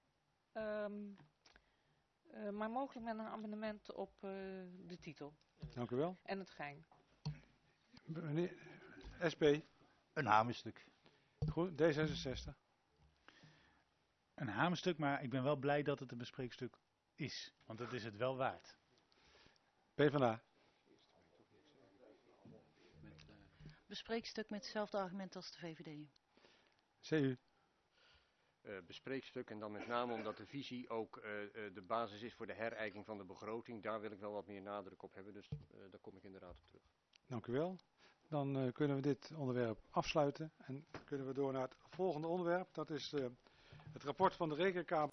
Maar mogelijk met een amendement op de titel.
Dank u wel.
En het gein.
Meneer SP.
Een hamerstuk.
Goed, D66.
Een hamerstuk, maar ik ben wel blij dat het een bespreekstuk is. Want het is het wel waard.
PvdA.
Bespreekstuk met hetzelfde argument als de VVD.
CU.
Bespreekstuk en dan met name omdat de visie ook de basis is voor de herijking van de begroting. Daar wil ik wel wat meer nadruk op hebben, dus daar kom ik inderdaad op terug.
Dank u wel. Dan kunnen we dit onderwerp afsluiten en kunnen we door naar het volgende onderwerp. Dat is het rapport van de Rekenkamer.